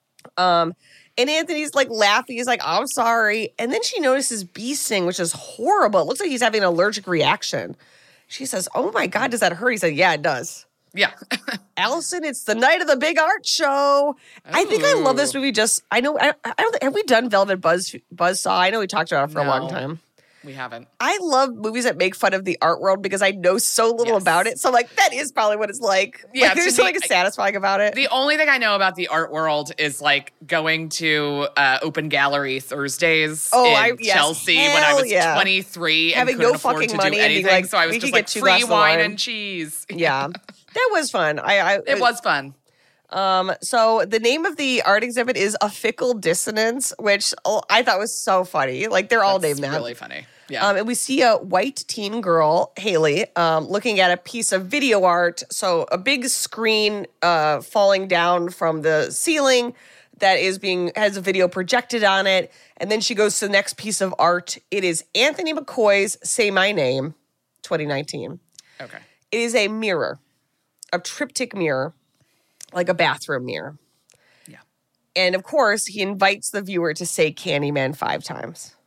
Um, and Anthony's like laughing. He's like, I'm sorry. And then she notices bee sting, which is horrible. It looks like he's having an allergic reaction. She says, oh my God, does that hurt? He said, yeah, it does. Yeah. Allison, it's the night of the big art show. I think I love this Ooh. movie. Just, I know, I, I don't think, have we done Velvet Buzz Buzzsaw? I know we talked about it for a long No. time. We haven't. I love movies that make fun of the art world because I know so little Yes. about it. So, like, that is probably what it's like. Yeah, Like, there's to me, something satisfying about it. The only thing I know about the art world is like going to uh, open gallery Thursdays Oh, in I- yes. Chelsea when I Hell was yeah. twenty-three and Having couldn't no afford fucking to money do and being anything. like, so I was "We just could like get two free glasses of wine wine." and cheese. Yeah, that was fun. I, I It was fun. Um, so the name of the art exhibit is A Fickle Dissonance, which oh, I thought was so funny. Like they're all That's named that. really funny. Yeah. Um, and we see a white teen girl, Haley, um, looking at a piece of video art. So a big screen uh, falling down from the ceiling that is being has a video projected on it. And then she goes to the next piece of art. It is Anthony McCoy's Say My Name, twenty nineteen. okay. It is a mirror, a triptych mirror, like a bathroom mirror. Yeah. And of course, he invites the viewer to say Candyman five times.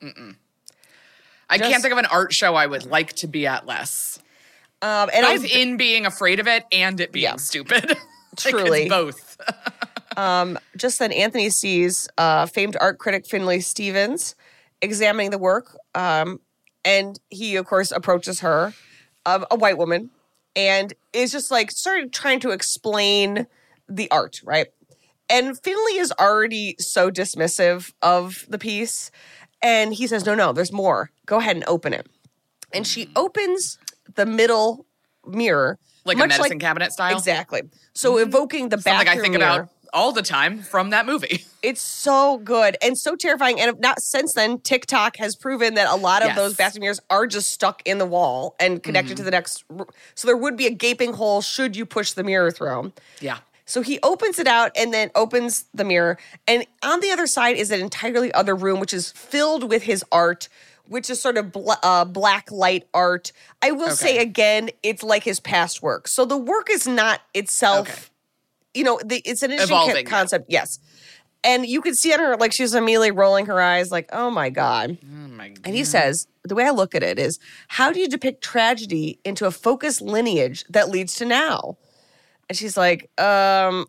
I Just- can't think of an art show I would like to be at less. Um, and I Both in being afraid of it and it being Yeah. stupid. Like, Truly. it's both. just then Anthony sees uh, famed art critic Finlay Stevens examining the work. Um, and he, of course, approaches her, uh, a white woman, and is just like started trying to explain the art, right? And Finlay is already so dismissive of the piece. And he says, no, no, there's more. Go ahead and open it. And she opens the middle mirror. Like a much medicine cabinet style? Exactly. So evoking the Something bathroom I think mirror. about all the time from that movie. It's so good and so terrifying. And if not since then, TikTok has proven that a lot of Yes. those bathroom mirrors are just stuck in the wall and connected to the next. r- So there would be a gaping hole should you push the mirror through. Yeah. So he opens it out and then opens the mirror. And on the other side is an entirely other room, which is filled with his art, which is sort of bl- uh, black light art. I will Okay. say again, it's like his past work. So the work is not itself, Okay. you know, the, it's an interesting Evolving, co- yeah. concept. Yes. And you can see on her, like, she's immediately rolling her eyes, like, oh my God. Oh my God. And he says, the way I look at it is, how do you depict tragedy into a focused lineage that leads to now? And she's like, um,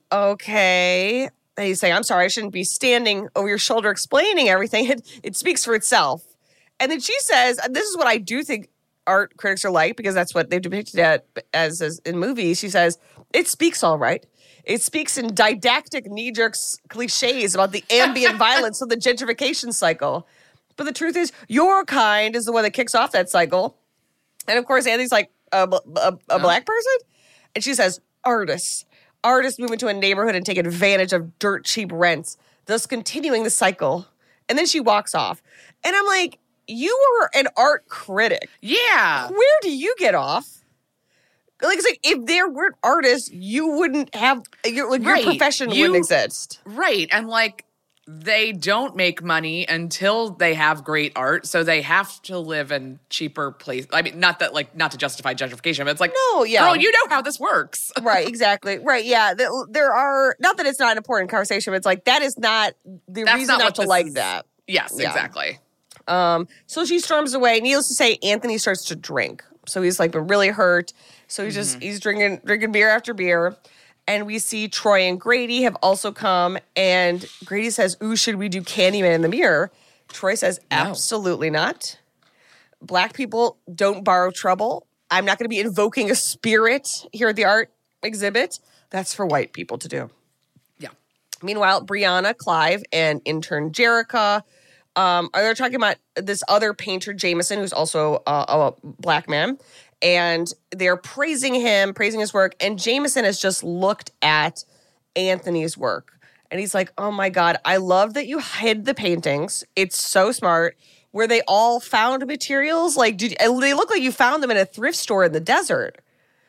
okay. And he's saying, I'm sorry, I shouldn't be standing over your shoulder explaining everything. It, it speaks for itself. And then she says, and this is what I do think art critics are like, because that's what they've depicted it as, as in movies. She says, it speaks all right. It speaks in didactic, knee-jerk cliches about the ambient violence of the gentrification cycle. But the truth is, your kind is the one that kicks off that cycle. And of course, Anthony's like, a, a, a black person? And she says, artists. Artists move into a neighborhood and take advantage of dirt cheap rents, thus continuing the cycle. And then she walks off. And I'm like, you were an art critic. Yeah. Where do you get off? Like, it's like if there weren't artists, you wouldn't have your like Right. your profession You- wouldn't exist. Right. And like, they don't make money until they have great art. So they have to live in cheaper places. I mean, not that like, not to justify gentrification, but it's like, No, yeah. girl, you know how this works. Right, exactly. Right, yeah. The- There are not that it's not an important conversation, but it's like that is not the That's reason not not, what to this like is. that. Yes, Yeah. exactly. Um, so she storms away. Needless to say, Anthony starts to drink. So he's like been really hurt. So he's just he's drinking drinking beer after beer. And we see Troy and Grady have also come. And Grady says, ooh, should we do Candyman in the mirror? Troy says, absolutely not. Black people don't borrow trouble. I'm not going to be invoking a spirit here at the art exhibit. That's for white people to do. Yeah. Meanwhile, Brianna, Clive, and intern Jerica um, are they're talking about this other painter, Jameson, who's also uh, a black man. And they're praising him, praising his work. And Jameson has just looked at Anthony's work. And he's like, oh my God, I love that you hid the paintings. It's so smart. Where they all found materials. Like, did, they look like you found them in a thrift store in the desert.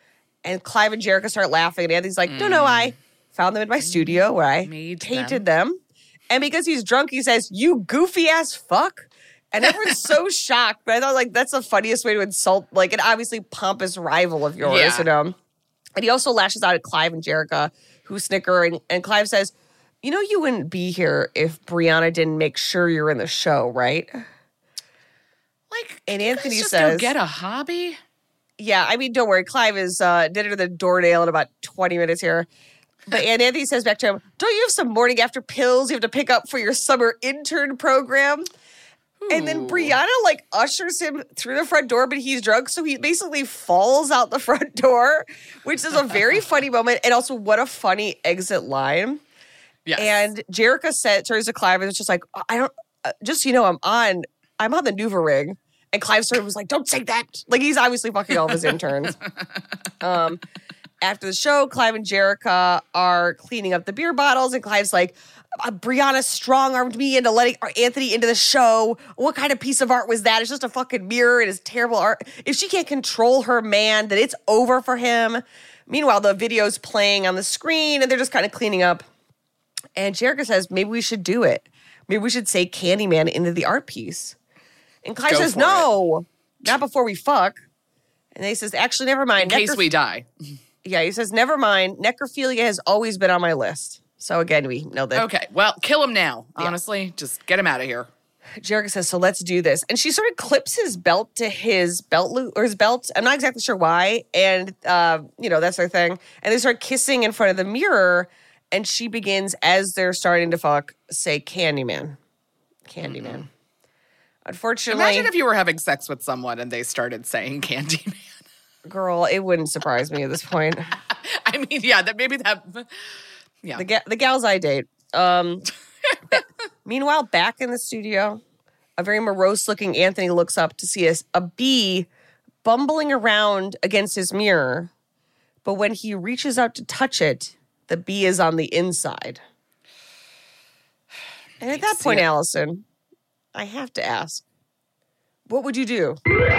And Clive and Jerica start laughing. And Anthony's like, no, no, I found them in my studio where I Made painted them. And because he's drunk, he says, you goofy ass fuck. And everyone's so shocked. But I thought, like, that's the funniest way to insult, like, an obviously pompous rival of yours, Yeah. you know? And he also lashes out at Clive and Jerica, who snicker. And, and Clive says, you know, you wouldn't be here if Brianna didn't make sure you're in the show, right? Like, And can you Anthony guys just says- go get a hobby. Yeah, I mean, don't worry. Clive is uh, did it to the door nail in about twenty minutes here. But and Anthony says back to him, don't you have some morning after pills you have to pick up for your summer intern program? And then Ooh. Brianna, like, ushers him through the front door, but he's drunk, so he basically falls out the front door, which is a very funny moment. And also, what a funny exit line. Yes. And Jerica said, turns to Clive, and it's just like, I don't, uh, just, so you know, I'm on, I'm on the Nuva ring. And Clive sort of was like, don't say that. Like, he's obviously fucking all of his interns. um, after the show, Clive and Jerica are cleaning up the beer bottles, and Clive's like, uh, Brianna strong-armed me into letting Anthony into the show. What kind of piece of art was that? It's just a fucking mirror. It is terrible art. If she can't control her man, then it's over for him. Meanwhile, the video's playing on the screen, and they're just kind of cleaning up. And Jerica says, maybe we should do it. Maybe we should say Candyman into the art piece. And Clive Go says, for no, not before we fuck. And he says, actually, never mind. In case Necroph- we die. Yeah, he says, never mind. Necrophilia has always been on my list. So again, we know that. Okay, well, kill him now. Honestly, just get him out of here. Jerica says, so let's do this. And she sort of clips his belt to his belt loop or his belt. I'm not exactly sure why. And, uh, you know, that's their thing. And they start kissing in front of the mirror. And she begins, as they're starting to fuck, say Candyman. Candyman. Mm-hmm. Unfortunately, Imagine if you were having sex with someone and they started saying Candyman. girl, it wouldn't surprise me at this point. I mean, yeah, that maybe that. Yeah. The, ga- the gals I date. Um, ba- meanwhile, back in the studio, a very morose-looking Anthony looks up to see a, a bee bumbling around against his mirror. But when he reaches out to touch it, the bee is on the inside. And at that point, Allison, I have to ask, what would you do?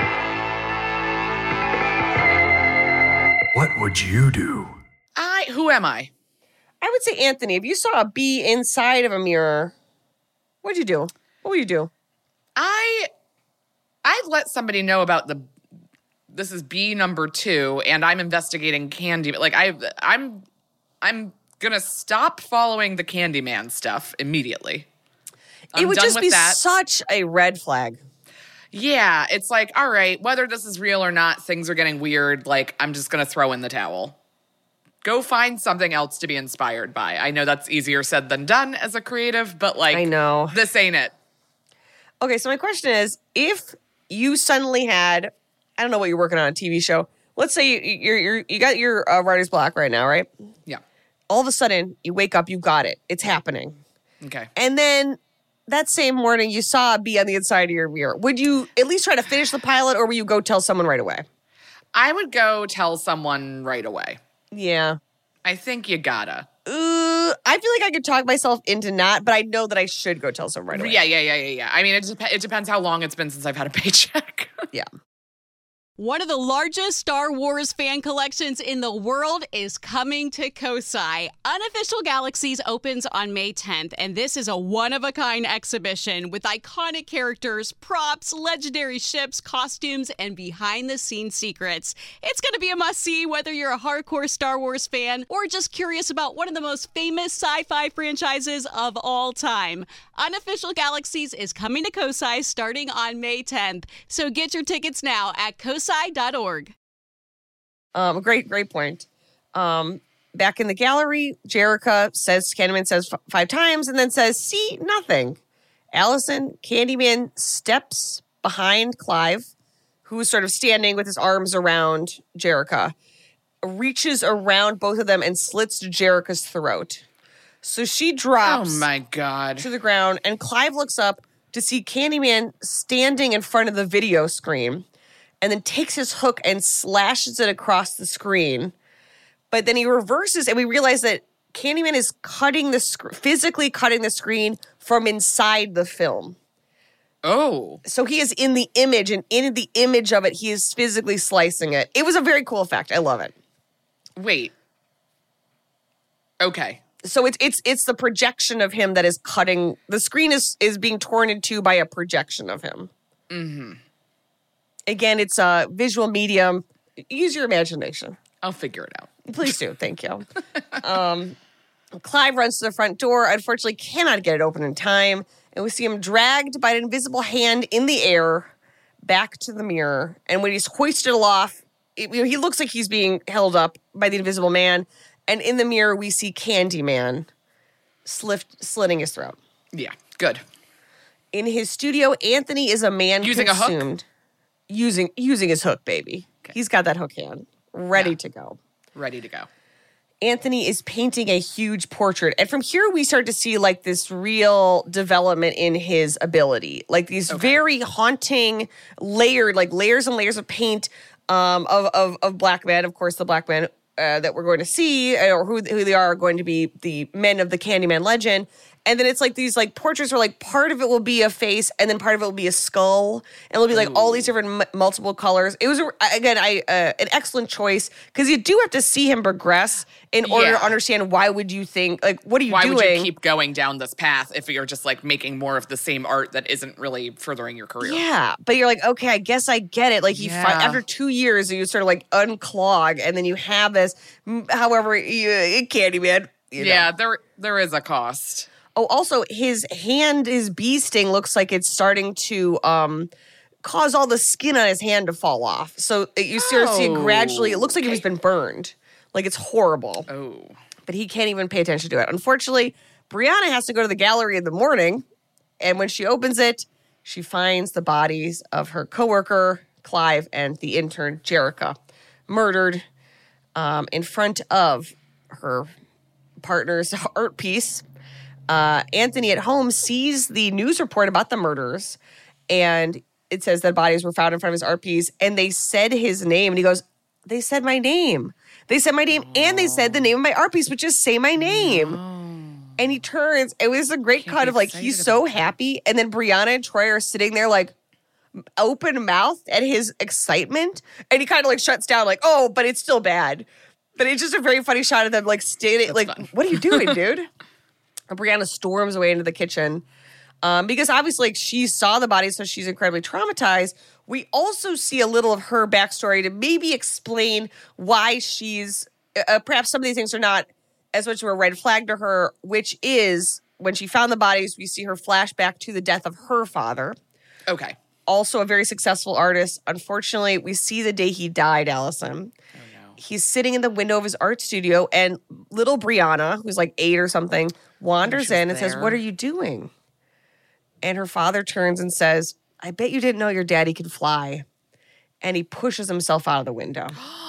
What would you do? I. Who am I? I would say, Anthony, if you saw a bee inside of a mirror, what'd you do? What would you do? I I've let somebody know about the, this is B number two, and I'm investigating Candy. Like, I, I'm, I'm going to stop following the Candyman stuff immediately. I'm it would done just with be that. such a red flag. Yeah, it's like, all right, whether this is real or not, things are getting weird. Like, I'm just going to throw in the towel. Go find something else to be inspired by. I know that's easier said than done as a creative, but like, I know. This ain't it. Okay, so my question is, if you suddenly had, I don't know what you're working on, a T V show. Let's say you, you're, you're, you got your uh, writer's block right now, right? Yeah. All of a sudden, you wake up, you got it. It's happening. Okay. And then that same morning, you saw a bee on the inside of your mirror. Would you at least try to finish the pilot, or will you go tell someone right away? I would go tell someone right away. Yeah. I think you gotta. Uh, I feel like I could talk myself into not, but I know that I should go tell someone right away. Yeah, yeah, yeah, yeah, yeah. I mean, it, dep- it depends how long it's been since I've had a paycheck. Yeah. One of the largest Star Wars fan collections in the world is coming to Kosai. Unofficial Galaxies opens on May tenth, and this is a one-of-a-kind exhibition with iconic characters, props, legendary ships, costumes, and behind-the-scenes secrets. It's going to be a must-see whether you're a hardcore Star Wars fan or just curious about one of the most famous sci-fi franchises of all time. Unofficial Galaxies is coming to Kosai starting on May tenth, so get your tickets now at kosai dot org. Um, great, great point. Um, back in the gallery, Jerrica says, Candyman says f- five times and then says, see, nothing. Allison, Candyman steps behind Clive, who's sort of standing with his arms around Jerrica, reaches around both of them and slits Jerrica's throat. So she drops Oh my God. to the ground, and Clive looks up to see Candyman standing in front of the video screen, and then takes his hook and slashes it across the screen. But then he reverses, and we realize that Candyman is cutting the sc- physically cutting the screen from inside the film. Oh. So he is in the image, and in the image of it, he is physically slicing it. It was a very cool effect. I love it. Wait. Okay. So it's it's it's the projection of him that is cutting. The screen is is being torn in two by a projection of him. Mm-hmm. Again, it's a visual medium. Use your imagination. I'll figure it out. Please do. Thank you. um, Clive runs to the front door, unfortunately cannot get it open in time, and we see him dragged by an invisible hand in the air back to the mirror. And when he's hoisted aloft, it, you know, he looks like he's being held up by the invisible man. And in the mirror, we see Candyman slit, slitting his throat. Yeah. Good. In his studio, Anthony is a man Using a hook? consumed. Using using his hook, baby. Okay. He's got that hook hand ready Yeah. to go. Ready to go. Anthony is painting a huge portrait. And from here, we start to see like this real development in his ability. Like these Okay. very haunting layered, like layers and layers of paint um, of, of, of black men. Of course, the black men uh, that we're going to see or who, who they are, are going to be the men of the Candyman legend. And then it's like these like portraits where like part of it will be a face and then part of it will be a skull. And it'll be like all these different m- multiple colors. It was, a, again, I uh, an excellent choice because you do have to see him progress in order Yeah. to understand why would you think, like, what are you Why doing? would you keep going down this path if you're just like making more of the same art that isn't really furthering your career? Yeah, but you're like, okay, I guess I get it. Like, you Yeah. fi- after two years, you sort of like unclog, and then you have this. m- However, you, it Candyman. You know. Yeah, there there is a cost. Oh, also, his hand, his bee sting looks like it's starting to um, cause all the skin on his hand to fall off. So uh, you sort of see it Oh, gradually. It looks like okay. he's been burned. Like, it's horrible. Oh. But he can't even pay attention to it. Unfortunately, Brianna has to go to the gallery in the morning. And when she opens it, she finds the bodies of her coworker, Clive, and the intern, Jerrica, murdered um, in front of her partner's art piece. Uh, Anthony at home sees the news report about the murders, and it says that bodies were found in front of his art piece, and they said his name, and he goes, they said my name. They said my name, and they said the name of my art piece, which is Say My Name. And he turns, it was a great Can't cut be of like, excited he's so happy, and then Brianna and Troy are sitting there like, open mouthed at his excitement, and he kind of like shuts down like, oh, but it's still bad. But it's just a very funny shot of them like standing, That's like, fun. what are you doing, dude? And Brianna storms away into the kitchen. Um, because obviously like, she saw the body, so she's incredibly traumatized. We also see a little of her backstory to maybe explain why she's, uh, perhaps some of these things are not as much of a red flag to her, which is when she found the bodies, we see her flashback to the death of her father. Okay. Also a very successful artist. Unfortunately, we see the day he died, Allison. Oh, no. He's sitting in the window of his art studio, and little Brianna, who's like eight or something, wanders she was in and says, there. "What are you doing?" And her father turns and says, "I bet you didn't know your daddy could fly." And he pushes himself out of the window.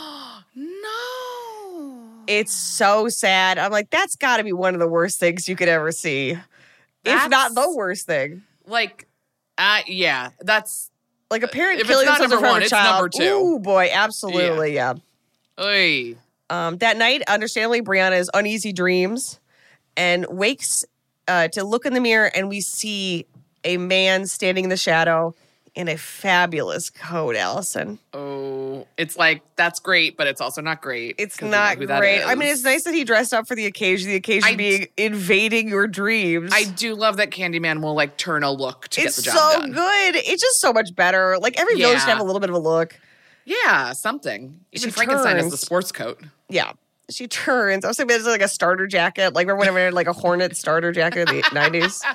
No. It's so sad. I'm like, that's got to be one of the worst things you could ever see. If not That's- the worst thing. Like, uh, yeah, that's, Like a parent If it's killing not themselves in number front one, of a it's child. number two. Ooh, boy, absolutely, yeah. oy. Um, that night, understandably, Brianna has uneasy dreams and wakes uh, to look in the mirror, and we see a man standing in the shadow in a fabulous coat, Allison. Oh, it's like, that's great, but it's also not great. It's 'cause we know not who that great. I mean, is. it's nice that he dressed up for the occasion, the occasion I- being invading your dreams. I do love that Candyman will like turn a look to it's get the job so done. good. It's just so much better. Like every villain should Yeah. have a little bit of a look. Yeah, something. Even She Frankenstein has the turns. sports coat. Yeah. She turns. I was thinking it's like a starter jacket. Like remember when I had like a Hornet starter jacket in the nineties?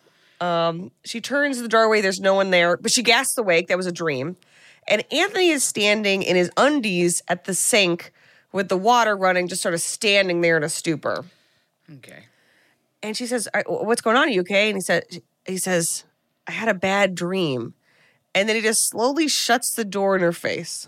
Um, she turns to the doorway. There's no one there, but she gasps awake. That was a dream. And Anthony is standing in his undies at the sink with the water running, just sort of standing there in a stupor. Okay. And she says, "All right, what's going on? Are you okay?" And he said, he says, "I had a bad dream." And then he just slowly shuts the door in her face.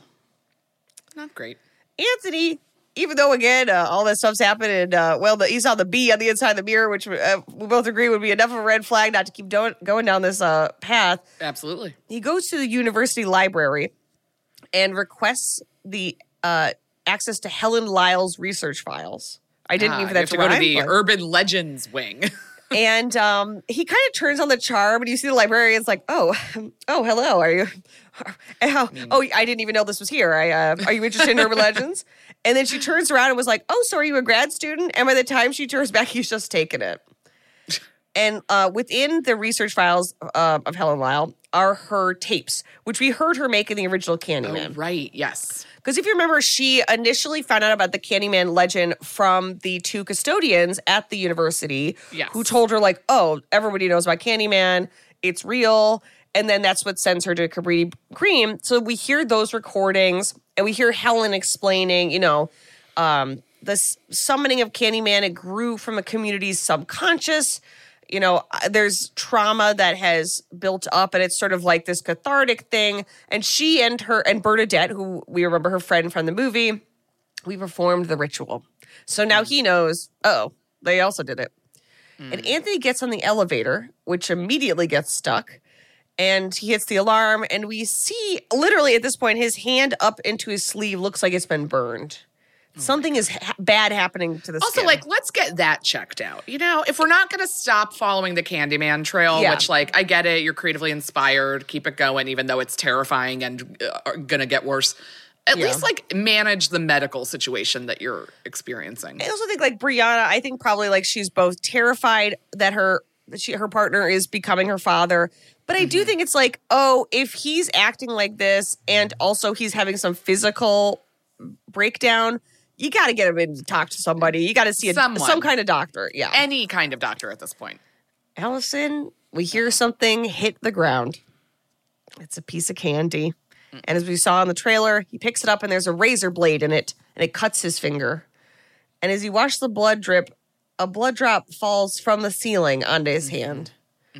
Not great. Anthony, even though, again, uh, all that stuff's happened, and, uh, well, the, he saw the bee on the inside of the mirror, which uh, we both agree would be enough of a red flag not to keep do- going down this uh, path. Absolutely. He goes to the university library and requests the uh, access to Helen Lyle's research files. I didn't Ah, mean for you that have to to go to rhyme, the but- urban legends wing. And um, he kind of turns on the charm, and you see the librarian's like, "Oh, oh, hello, are you? Oh, oh, I didn't even know this was here. I, uh, are you interested in urban legends?" And then she turns around and was like, "Oh, so are you a grad student?" And by the time she turns back, he's just taken it. And uh, within the research files uh, of Helen Lyle are her tapes, which we heard her make in the original Oh, Candyman. right. Yes. Because if you remember, she initially found out about the Candyman legend from the two custodians at the university Yes. who told her, like, oh, everybody knows about Candyman. It's real. And then that's what sends her to Cabrini Cream. So we hear those recordings and we hear Helen explaining, you know, um, the s- summoning of Candyman. It grew from a community's subconscious. You know, uh, there's trauma that has built up, and it's sort of like this cathartic thing. And she and her and Bernadette, who we remember her friend from the movie, we performed the ritual. So now he knows, oh, they also did it. And Anthony gets on the elevator, which immediately gets stuck. And he hits the alarm, and we see literally at this point his hand up into his sleeve looks like it's been burned. Something is ha- bad happening to the Also, skin. like, let's get that checked out. You know, if we're not going to stop following the Candyman trail, Yeah. which, like, I get it, you're creatively inspired, keep it going, even though it's terrifying and uh, going to get worse. At Yeah. least, like, manage the medical situation that you're experiencing. I also think like Brianna, I think probably like she's both terrified that her that she her partner is becoming her father. But I do think it's like, oh, if he's acting like this and also he's having some physical breakdown, you got to get him in to talk to somebody. You got to see a, Someone. some kind of doctor. Yeah. Any kind of doctor at this point. Allison, we hear something hit the ground. It's a piece of candy. And as we saw in the trailer, he picks it up and there's a razor blade in it and it cuts his finger. And as he watches the blood drip, a blood drop falls from the ceiling onto his hand.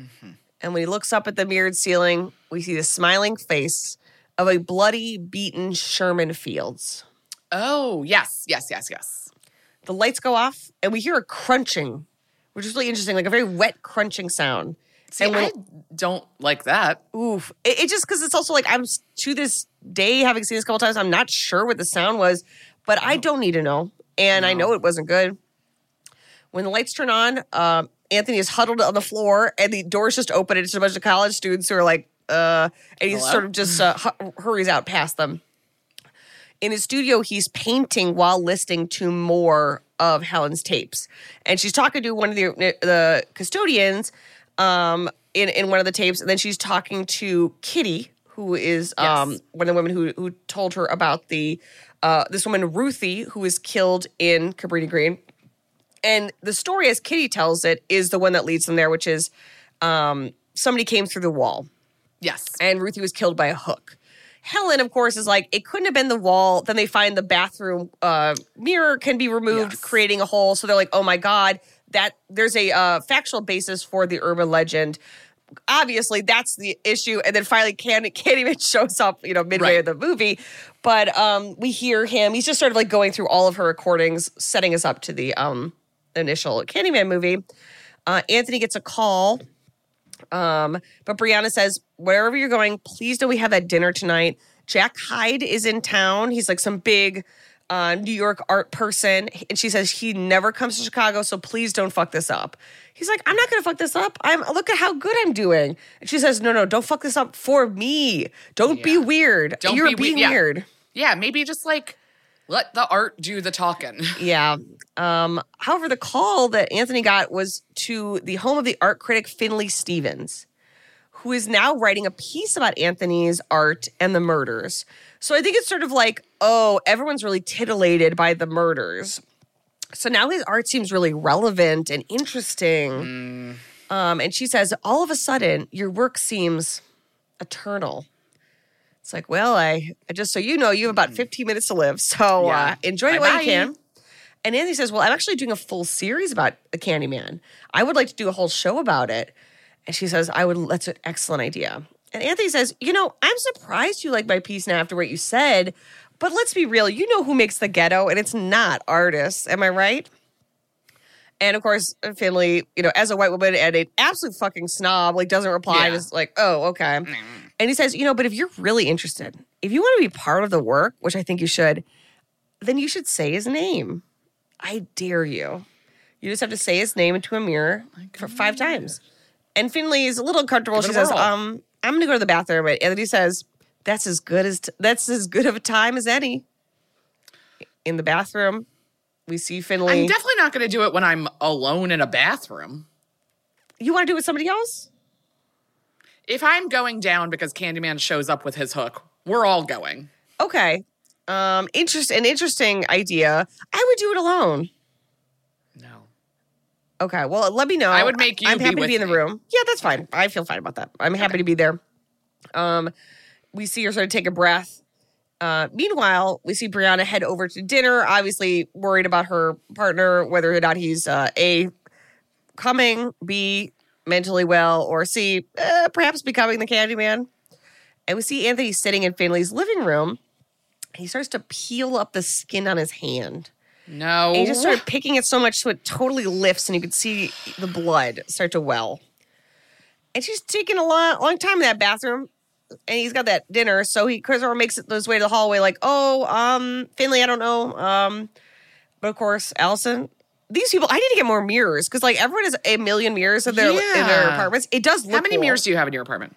And when he looks up at the mirrored ceiling, we see the smiling face of a bloody, beaten Sherman Fields. Oh, yes, yes, yes, yes. The lights go off and we hear a crunching, which is really interesting, like a very wet crunching sound. See, And when- I don't like that. Oof. It, it just, because it's also like, I'm s- to this day, having seen this a couple times, I'm not sure what the sound was, but I don't need to know. And I know it wasn't good. When the lights turn on, um, Anthony is huddled on the floor and the door's just open and it's a bunch of college students who are like, uh, and he Hello? sort of just uh, hu- hurries out past them. In his studio, he's painting while listening to more of Helen's tapes. And she's talking to one of the, the custodians, um, in, in one of the tapes. And then she's talking to Kitty, who is Yes. um, one of the women who, who told her about the uh, this woman, Ruthie, who was killed in Cabrini Green. And the story, as Kitty tells it, is the one that leads them there, which is um, somebody came through the wall. Yes. And Ruthie was killed by a hook. Helen, of course, is like, it couldn't have been the wall. Then they find the bathroom uh, mirror can be removed, Yes. creating a hole. So they're like, oh my God, that there's a uh, factual basis for the urban legend. Obviously, that's the issue. And then finally, Can- Candyman shows up, you know, midway Right. of the movie. But um, we hear him. He's just sort of like going through all of her recordings, setting us up to the um, initial Candyman movie. Uh, Anthony gets a call. Um, but Brianna says, wherever you're going, please know we have that dinner tonight. Jack Hyde is in town. He's like some big uh, New York art person. And she says he never comes to Chicago, so please don't fuck this up. He's like, I'm not going to fuck this up. I'm look at how good I'm doing. And she says, no, no, don't fuck this up for me. Don't be Yeah. weird. Don't You're be we- being yeah. weird. Yeah, maybe just like let the art do the talking. Yeah. Um, however, the call that Anthony got was to the home of the art critic Finley Stevens, who is now writing a piece about Anthony's art and the murders. So I think it's sort of like, oh, everyone's really titillated by the murders. So now his art seems really relevant and interesting. Mm. Um, and she says, all of a sudden, your work seems eternal. It's like, well, I just so you know, you have about fifteen minutes to live. So Yeah. uh, enjoy it while Bye-bye. you can. And Anthony says, well, I'm actually doing a full series about the Candyman. I would like to do a whole show about it. And she says, I would, that's an excellent idea. And Anthony says, you know, I'm surprised you like my piece now after what you said, but let's be real. You know who makes the ghetto, and it's not artists. Am I right? And of course, Finley, you know, as a white woman and an absolute fucking snob, like doesn't reply. Yeah. Is like, oh, okay. And he says, you know, but if you're really interested, if you want to be part of the work, which I think you should, then you should say his name. I dare you. You just have to say his name into a mirror for five times. And Finley is a little uncomfortable. Give She it a says, whirl. um, I'm going to go to the bathroom. And Anthony says, that's as good as t- that's as good of a time as any. In the bathroom, we see Finley. I'm definitely not going to do it when I'm alone in a bathroom. You want to do it with somebody else? If I'm going down because Candyman shows up with his hook, we're all going. Okay. Um, interest an interesting idea. I would do it alone. No. Okay. Well, let me know. I would make you I'm be happy to with be in the me. room. Yeah, that's fine. I feel fine about that. I'm happy to be there. Um, we see her sort of take a breath. Uh, meanwhile, we see Brianna head over to dinner, obviously worried about her partner, whether or not he's uh, A, coming, B, mentally well, or C, uh, perhaps becoming the Candyman. And we see Anthony sitting in Finley's living room. He starts to peel up the skin on his hand. No. And he just started picking it so much so it totally lifts and you could see the blood start to well. And she's taking a long, long time in that bathroom. And he's got that dinner. So he, Christopher makes it his way to the hallway like, oh, um, Finley, I don't know. Um, but of course, Allison, these people, I need to get more mirrors. Because like everyone has a million mirrors in their, in their Yeah. apartments. It does look How many cool. mirrors do you have in your apartment?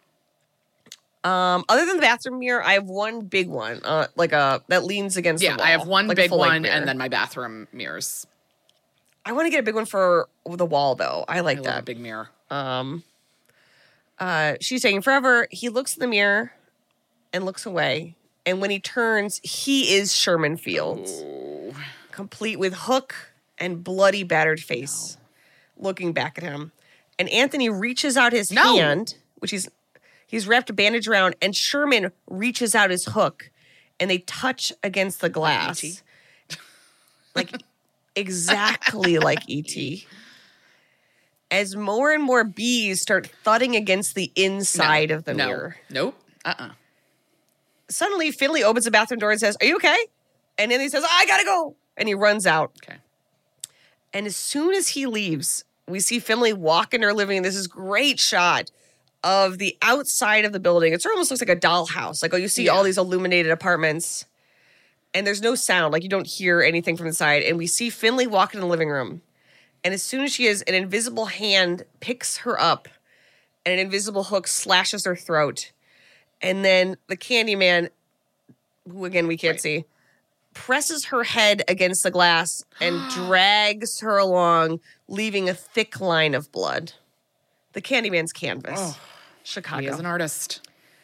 Um, other than the bathroom mirror, I have one big one, uh, like a that leans against Yeah, the wall. I have one like a big full-length one mirror. and then my bathroom mirrors. I want to get a big one for the wall, though. I like I that. love a big mirror. Um, uh, she's taking forever. He looks in the mirror and looks away. And when he turns, he is Sherman Fields, complete with hook and bloody, battered face, looking back at him. And Anthony reaches out his No. hand, which he's he's wrapped a bandage around, and Sherman reaches out his hook, and they touch against the glass, E T like exactly like E T As more and more bees start thudding against the inside No, of the no, mirror. Nope. Uh-uh. Suddenly, Finley opens the bathroom door and says, are you okay? And then he says, I gotta go. And he runs out. Okay. And as soon as he leaves, we see Finley walk into her living room. This is great shot of the outside of the building. It sort of almost looks like a dollhouse. Like, oh, you see Yeah. all these illuminated apartments. And there's no sound. Like, you don't hear anything from the side. And we see Finley walk in the living room. And as soon as she is, an invisible hand picks her up. And an invisible hook slashes her throat. And then the Candyman, who again we can't Right. see, presses her head against the glass and drags her along, leaving a thick line of blood. The Candyman's Canvas. Oh, Chicago. He is an artist.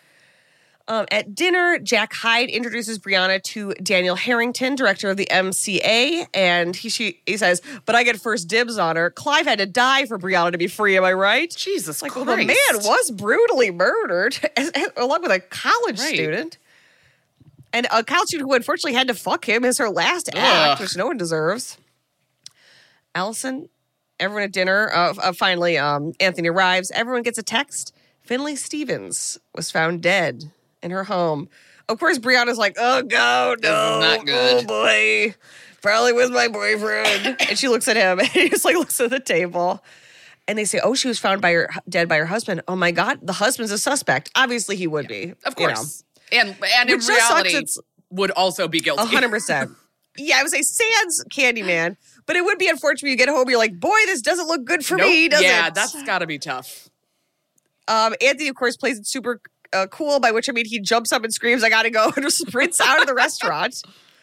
Um, at dinner, Jack Hyde introduces Brianna to Daniel Harrington, director of the M C A, and he she, he says, but I get first dibs on her. Clive had to die for Brianna to be free, am I right? Jesus like, Christ. Well, the man was brutally murdered, along with a college Right. student. And a college student who unfortunately had to fuck him as her last Ugh. act, which no one deserves. Allison, everyone at dinner, uh, uh, finally, um, Anthony arrives. Everyone gets a text. Finley Stevens was found dead in her home. Of course, Brianna's like, oh, God, no. This is not good. Oh, boy. Probably with my boyfriend. And she looks at him, and he just, like, looks at the table. And they say, oh, she was found by her dead by her husband. Oh, my God. The husband's a suspect. Obviously, he would be. Of you know. course. And and in Which just sucks, reality, it's- would also be guilty. A hundred percent. Yeah, I would say sans Candyman, but it would be unfortunate when you get home. You're like, boy, this doesn't look good for Nope. me, does yeah, it? that's got to be tough. Um, Anthony, of course, plays it super uh, cool. By which I mean he jumps up and screams, "I gotta go!" and just sprints out of the restaurant.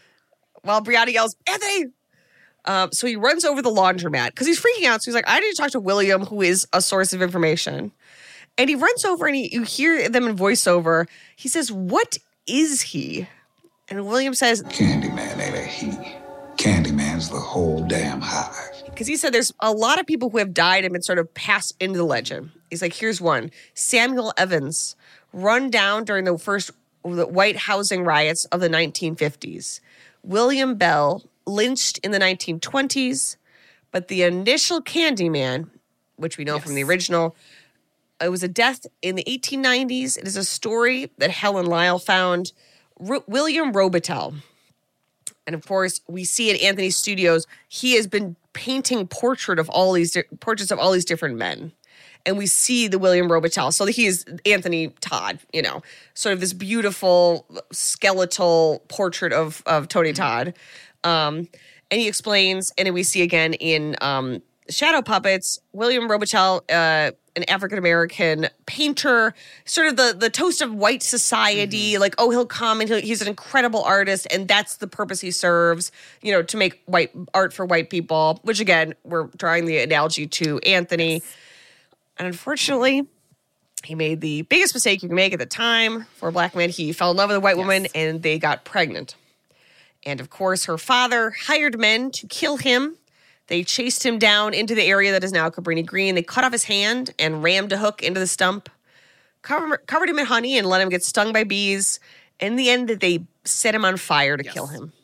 While Brianna yells, "Anthony!" Um, so he runs over the laundromat because he's freaking out. So he's like, "I need to talk to William, who is a source of information." And he runs over, and he, you hear them in voiceover. He says, "What is he?" And William says, Candyman ain't a he. Candyman's the whole damn hive. because he said there's a lot of people who have died and been sort of passed into the legend. He's like, here's one. Samuel Evans, run down during the first the white housing riots of the nineteen fifties. William Bell, lynched in the nineteen twenties. But the initial Candyman, which we know Yes. from the original, it was a death in the eighteen nineties. It is a story that Helen Lyle found. R- William Robitel. And of course, we see at Anthony's studios, he has been painting portrait of all these di- portraits of all these different men. And we see the William Robitel. So he is Anthony Todd, you know, sort of this beautiful skeletal portrait of, of Tony Todd. Um, and he explains, and then we see again in um, Shadow Puppets, William Robitel, uh, an African-American painter, sort of the, the toast of white society. Mm-hmm. Like, oh, he'll come and he'll, he's an incredible artist, and that's the purpose he serves, you know, to make white art for white people, which, again, we're drawing the analogy to Anthony. Yes. And unfortunately, he made the biggest mistake you can make at the time for a black man. He fell in love with a white yes. woman, and they got pregnant. And, of course, her father hired men to kill him. They chased him down into the area that is now Cabrini Green. They cut off his hand and rammed a hook into the stump, cover, covered him in honey and let him get stung by bees. In the end, they set him on fire to yes. kill him.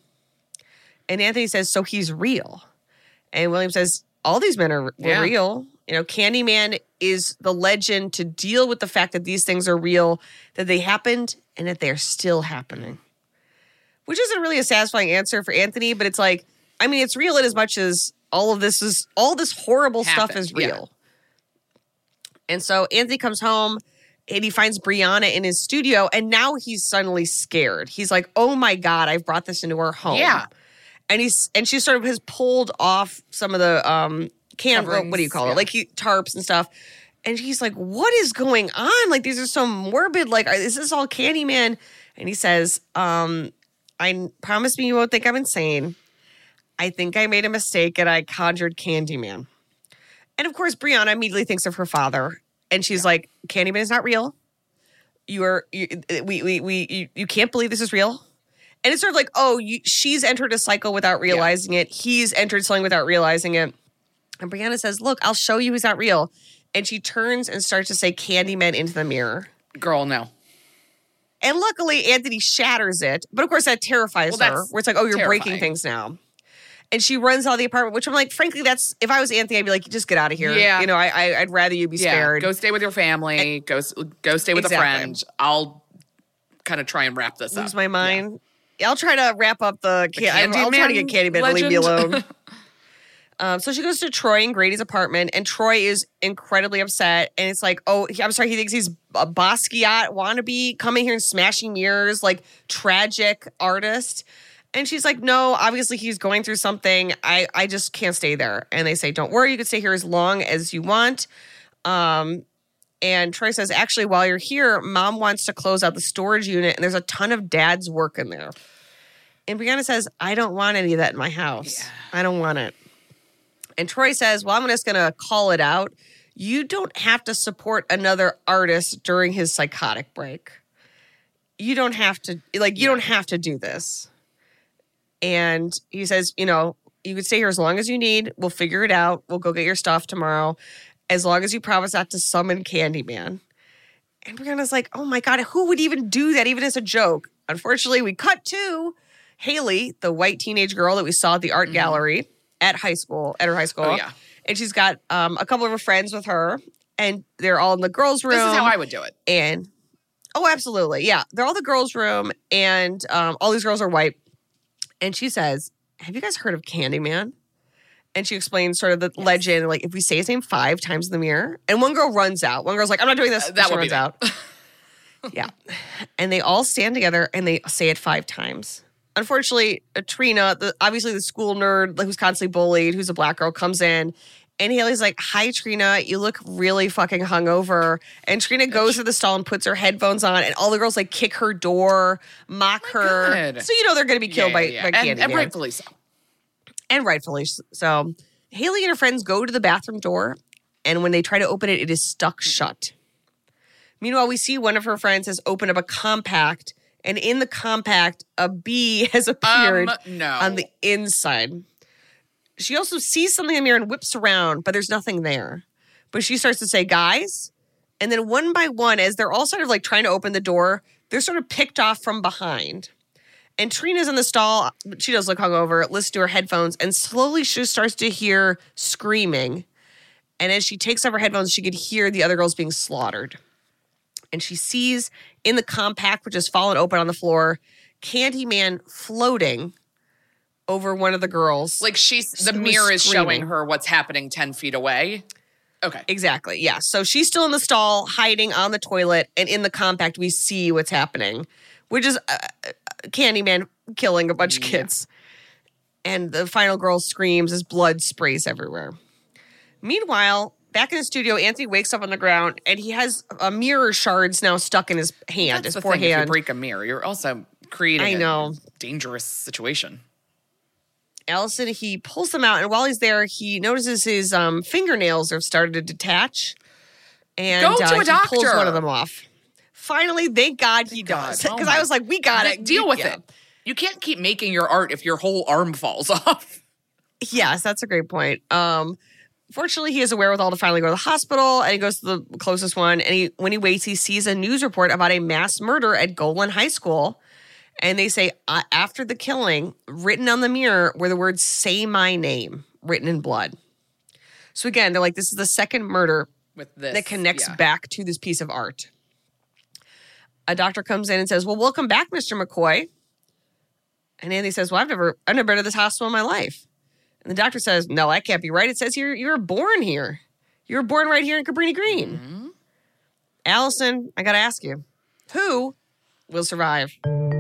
And Anthony says, so he's real. And William says, all these men are were yeah. real. You know, Candyman is the legend to deal with the fact that these things are real, that they happened, and that they're still happening. Which isn't really a satisfying answer for Anthony, but it's like, I mean, it's real in as much as all of this is, all this horrible Happened, stuff is real. Yeah. And so Anthony comes home and he finds Brianna in his studio, and now he's suddenly scared. He's like, oh my God, I've brought this into our home. Yeah. And he's, and she sort of has pulled off some of the, um, can, what do you call yeah. it? Like he, tarps and stuff. And he's like, what is going on? Like, these are so morbid. Like, is this all Candyman? And he says, um, I promise me you won't think I'm insane. I think I made a mistake and I conjured Candyman. And of course, Brianna immediately thinks of her father. And she's yeah. like, Candyman is not real. You are, you, we, we, we, you, you can't believe this is real. And it's sort of like, oh, you, she's entered a cycle without realizing yeah. it. He's entered something without realizing it. And Brianna says, look, I'll show you he's not real. And she turns and starts to say Candyman into the mirror. Girl, no. And luckily, Anthony shatters it. But of course, that terrifies well, her. Where it's like, oh, you're terrifying. breaking things now. And she runs out of the apartment, which I'm like, frankly, that's, if I was Anthony, I'd be like, just get out of here. Yeah. You know, I, I, I'd rather you be yeah. spared. Go stay with your family. And, go go stay with exactly. a friend. I'll kind of try and wrap this Lose up. Lose my mind. Yeah. I'll try to wrap up the, the can- I'll try to get Candyman to leave me alone. Um, so she goes to Troy and Grady's apartment, and Troy is incredibly upset. And it's like, oh, I'm sorry, he thinks he's a Basquiat wannabe coming here and smashing mirrors, like tragic artist. And she's like, no, obviously he's going through something. I, I just can't stay there. And they say, don't worry, you can stay here as long as you want. Um, and Troy says, actually, while you're here, Mom wants to close out the storage unit, and there's a ton of Dad's work in there. And Brianna says, I don't want any of that in my house. Yeah. I don't want it. And Troy says, well, I'm just going to call it out. you don't have to support another artist during his psychotic break. You don't have to, like, you don't have to do this. And he says, you know, you can stay here as long as you need. We'll figure it out. We'll go get your stuff tomorrow. As long as you promise not to summon Candyman. And Brianna's like, oh my God, who would even do that, even as a joke? Unfortunately, we cut to Haley, the white teenage girl that we saw at the art mm-hmm. gallery at high school, at her high school. Oh, yeah. And she's got um, a couple of her friends with her. And they're all in the girls' room. This is how I would do it. And, oh, absolutely. Yeah. They're all in the girls' room. And um, all these girls are white. And she says, have you guys heard of Candyman? And she explains sort of the yes. legend, like if we say his name five times in the mirror, and one girl runs out. One girl's like, I'm not doing this. Uh, that she would runs be out. Yeah. And they all stand together and they say it five times. Unfortunately, Trina, the, obviously the school nerd like, who's constantly bullied, who's a black girl, comes in. And Haley's like, hi, Trina, you look really fucking hungover. And Trina goes to the stall and puts her headphones on. And all the girls like kick her door, mock oh her. God. So you know they're going to be killed yeah, by, yeah. by and, Candyman. And rightfully so. And rightfully so. Haley and her friends go to the bathroom door, and when they try to open it, it is stuck shut. Meanwhile, we see one of her friends has opened up a compact, and in the compact, a bee has appeared um, no. on the inside. She also sees something in the mirror and whips around, but there's nothing there. But she starts to say, guys, and then one by one, as they're all sort of like trying to open the door, they're sort of picked off from behind. And Trina's in the stall. She does look hungover, listens to her headphones, and slowly she starts to hear screaming. And as she takes off her headphones, she could hear the other girls being slaughtered. And she sees in the compact, which has fallen open on the floor, Candyman floating over one of the girls. Like she's, the mirror is showing her what's happening ten feet away. Okay. Exactly, yeah. So she's still in the stall, hiding on the toilet, and in the compact, we see what's happening, which is uh, Candyman killing a bunch of kids. Yeah. And the final girl screams as blood sprays everywhere. Meanwhile, back in the studio, Anthony wakes up on the ground, and he has a mirror shards now stuck in his hand, That's his the thing, forehand. if you break a mirror, you're also creating I know. a dangerous situation. Allison, he pulls them out, and while he's there, he notices his um, fingernails have started to detach. And Go to uh, a doctor. He pulls one of them off. Finally, thank God he God. does. Oh Because my- I was like, we got it. Deal with Yeah. it. You can't keep making your art if your whole arm falls off. Yes, that's a great point. Um, fortunately, he has a wherewithal to finally go to the hospital, and he goes to the closest one. And he, when he waits, he sees a news report about a mass murder at Golan High School. And they say, uh, after the killing, written on the mirror were the words, say my name, written in blood. So again, they're like, this is the second murder With this, that connects yeah. back to this piece of art. A doctor comes in and says, well, welcome back, Mister McCoy. And Andy says, well, I've never, I've never been to this hospital in my life. And the doctor says, no, that can't be right. It says here you were born here. You were born right here in Cabrini Green. Mm-hmm. Allison, I got to ask you, who will survive?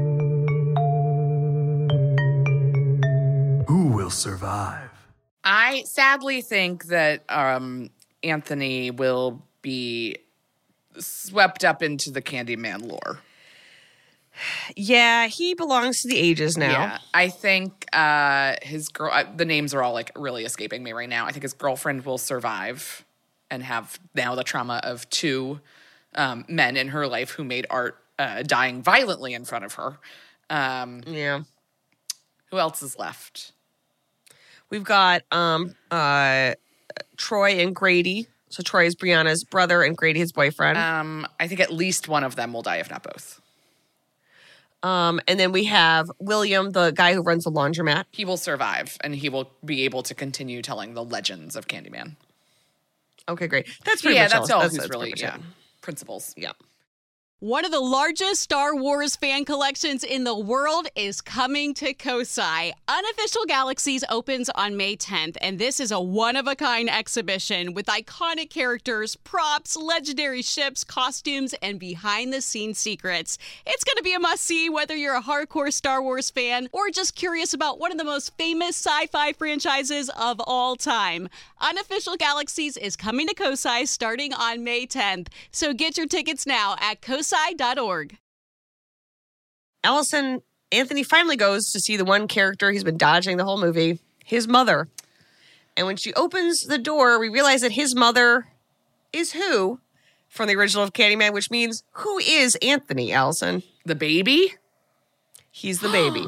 Who will survive? I sadly think that um, Anthony will be swept up into the Candyman lore. Yeah, he belongs to the ages now. Yeah, I think uh, his girl. Uh, the names are all like really escaping me right now. I think his girlfriend will survive and have now the trauma of two um, men in her life who made art uh, dying violently in front of her. Um, Yeah. who else is left? We've got um, uh, Troy and Grady. So Troy is Brianna's brother and Grady his boyfriend. Um, I think at least one of them will die, if not both. Um, and then we have William, the guy who runs the laundromat. He will survive, and he will be able to continue telling the legends of Candyman. Okay, great. That's pretty yeah, much that's all. all. That's, who's that's really pretty yeah much it. principles. Yeah. One of the largest Star Wars fan collections in the world is coming to Kosai. Unofficial Galaxies opens on May tenth, and this is a one-of-a-kind exhibition with iconic characters, props, legendary ships, costumes, and behind-the-scenes secrets. It's going to be a must-see whether you're a hardcore Star Wars fan or just curious about one of the most famous sci-fi franchises of all time. Unofficial Galaxies is coming to Kosai starting on May tenth, so get your tickets now at kosai dot org. Allison, Anthony finally goes to see the one character he's been dodging the whole movie, his mother. And when she opens the door, we realize that his mother is who from the original of Candyman, which means who is Anthony, Allison? The baby? He's the baby.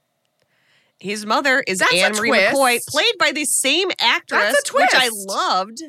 His mother is That's a Anne Marie twist. McCoy, played by the same actress, That's a which I twist. loved.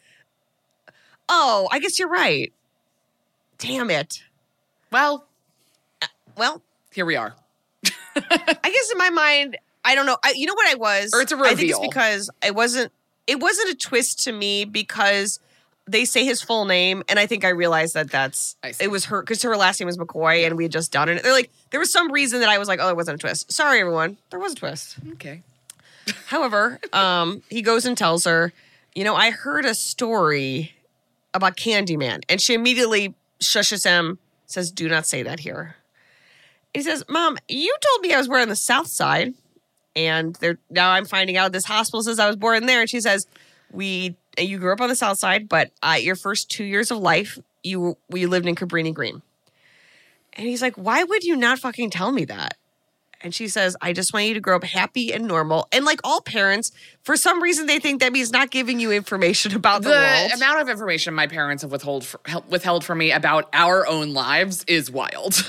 Oh, I guess you're right. Damn it. Well, Well, here we are. I guess in my mind, I don't know. I, you know what I was? Or it's a I think it's reveal. because it wasn't. It wasn't a twist to me because they say his full name, and I think I realized that that's I see. it was her because her last name was McCoy, and we had just done it. They're like, there was some reason that I was like, oh, it wasn't a twist. Sorry, everyone, there was a twist. Okay. However, um, he goes and tells her, you know, I heard a story about Candyman, and she immediately shushes him, says, do not say that here. He says, Mom, you told me I was born on the South Side, and they're, now I'm finding out this hospital says I was born there. And she says, we, you grew up on the South Side, but uh, your first two years of life, you we lived in Cabrini Green. And he's like, why would you not fucking tell me that? And she says, I just want you to grow up happy and normal. And like all parents, for some reason, they think that means not giving you information about the, The world. amount of information my parents have withhold for, withheld from me about our own lives is wild.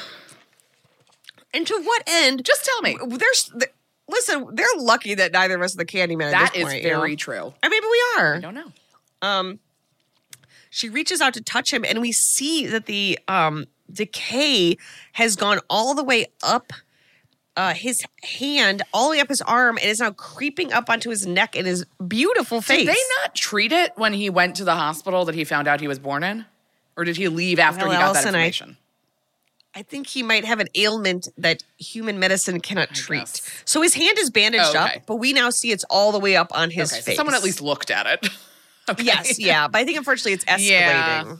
And to what end? Just tell me. There's, th- listen, they're lucky that neither of us are the Candyman at That this is point, you very know? true. Or maybe we are. I don't know. Um, she reaches out to touch him, and we see that the um, decay has gone all the way up uh, his hand, all the way up his arm, and is now creeping up onto his neck and his beautiful face. Did they not treat it when he went to the hospital that he found out he was born in? Or did he leave after Well, he got Allison, that I- information? I think he might have an ailment that human medicine cannot treat. guess. So his hand is bandaged Oh, okay. up, but we now see it's all the way up on his Okay, so face. someone at least looked at it. Okay. Yes, yeah. But I think unfortunately it's escalating. Yeah.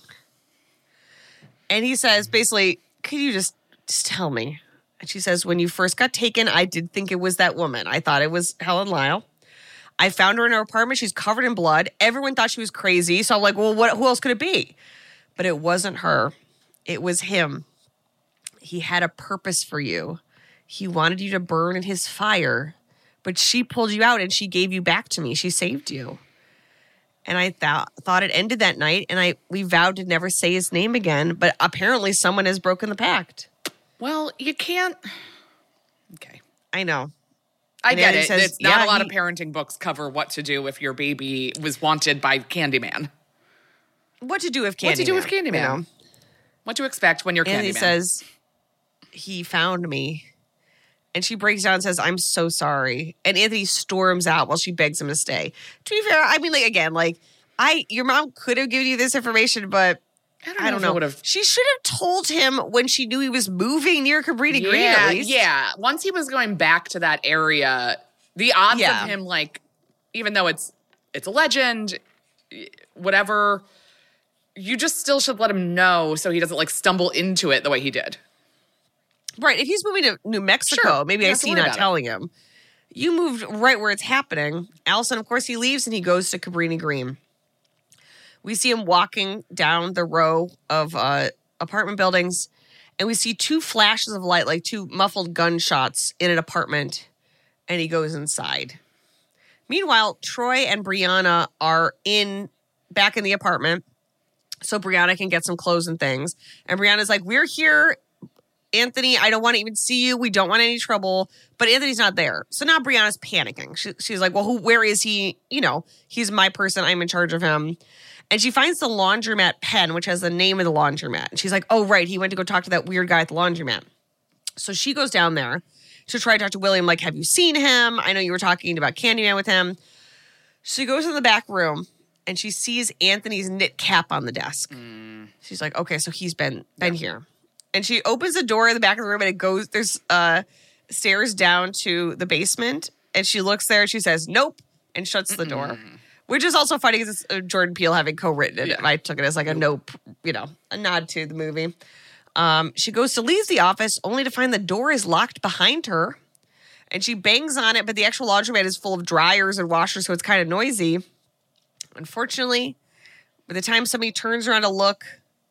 And he says, basically, could you just, just tell me? And she says, when you first got taken, I did think it was that woman. I thought it was Helen Lyle. I found her in her apartment. She's covered in blood. Everyone thought she was crazy. So I'm like, well, what? Who else could it be? But it wasn't her. It was him. He had a purpose for you. He wanted you to burn in his fire. But she pulled you out and she gave you back to me. She saved you. And I th- thought it ended that night, and I we vowed to never say his name again. But apparently, someone has broken the pact. Well, you can't. Okay. I know. I And get Andy it. says, it's not yeah, a lot he- of parenting books cover what to do if your baby was wanted by Candyman. What to do with Candyman? What to do with Candyman? You know? What to expect when you're And Candyman. he says, he found me. And she breaks down and says, I'm so sorry. And Anthony storms out while she begs him to stay. To be fair, I mean, like, again, like, I, your mom could have given you this information, but I don't know. I don't if it know. would've- She should have told him when she knew he was moving near Cabrini Green, yeah, at least. yeah. Once he was going back to that area, the odds Yeah. of him, like, even though it's it's a legend, whatever, you just still should let him know so he doesn't like stumble into it the way he did. Right. If he's moving to New Mexico, Sure. maybe You I don't have to see worry not about it. telling him. You moved right where it's happening. Allison, of course, he leaves and he goes to Cabrini Green. We see him walking down the row of uh, apartment buildings, and we see two flashes of light, like two muffled gunshots in an apartment, and he goes inside. Meanwhile, Troy and Brianna are in back in the apartment, so Brianna can get some clothes and things. And Brianna's like, we're here, Anthony, I don't want to even see you. We don't want any trouble. But Anthony's not there. So now Brianna's panicking. She, she's like, well, who, where is he? You know, he's my person. I'm in charge of him. And she finds the laundromat pen, which has the name of the laundromat. And she's like, oh, right. He went to go talk to that weird guy at the laundromat. So she goes down there to try to talk to William. Like, have you seen him? I know you were talking about Candyman with him. She goes in the back room and she sees Anthony's knit cap on the desk. Mm. She's like, okay, so he's been been yeah. here. And she opens the door in the back of the room and it goes, there's uh, stairs down to the basement. And she looks there and she says, nope, and shuts the door. Mm-mm. Which is also funny because it's uh, Jordan Peele having co-written it. Yeah. I took it as like a nope, you know, a nod to the movie. Um, she goes to leave the office only to find the door is locked behind her. And she bangs on it, but the actual laundromat is full of dryers and washers, so it's kind of noisy. Unfortunately, by the time somebody turns around to look,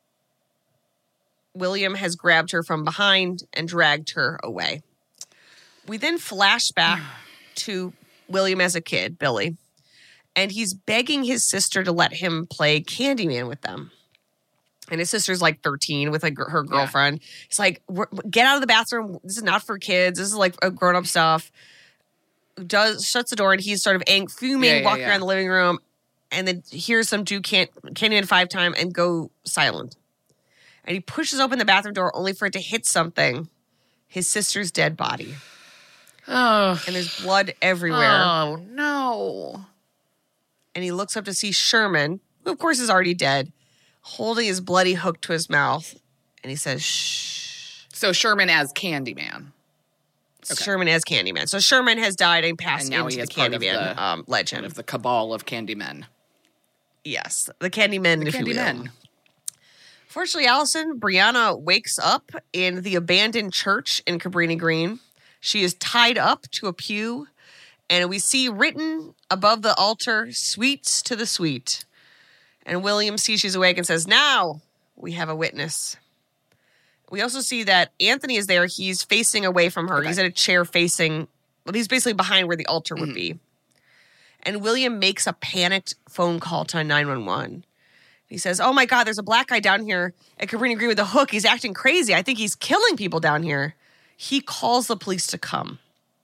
William has grabbed her from behind and dragged her away. We then flash back to William as a kid, Billy. And he's begging his sister to let him play Candyman with them. And his sister's like thirteen with like her girlfriend. Yeah. He's like, get out of the bathroom. This is not for kids. This is like a grown-up stuff. Does shuts the door and he's sort of ang- fuming, yeah, yeah, walking yeah. around the living room, and then hears them do can- Candyman five time and go silent. And he pushes open the bathroom door only for it to hit something. His sister's dead body. Oh. And there's blood everywhere. Oh, no. And he looks up to see Sherman, who of course is already dead, holding his bloody hook to his mouth. And he says, shh. So Sherman as Candyman. Okay. Sherman as Candyman. So Sherman has died and passed and now into he the Candyman the, um, legend. Of the cabal of Candymen. Yes, the Candymen, the if Candymen. you will. Fortunately, Allison, Brianna wakes up in the abandoned church in Cabrini Green. She is tied up to a pew, and we see written above the altar, sweets to the sweet. And William sees she's awake and says, now we have a witness. We also see that Anthony is there. He's facing away from her. Okay. He's at a chair facing, well, he's basically behind where the altar would mm-hmm. be. And William makes a panicked phone call to nine one one. He says, oh my God, there's a black guy down here at Cabrini Green with a hook. He's acting crazy. I think he's killing people down here. He calls the police to come.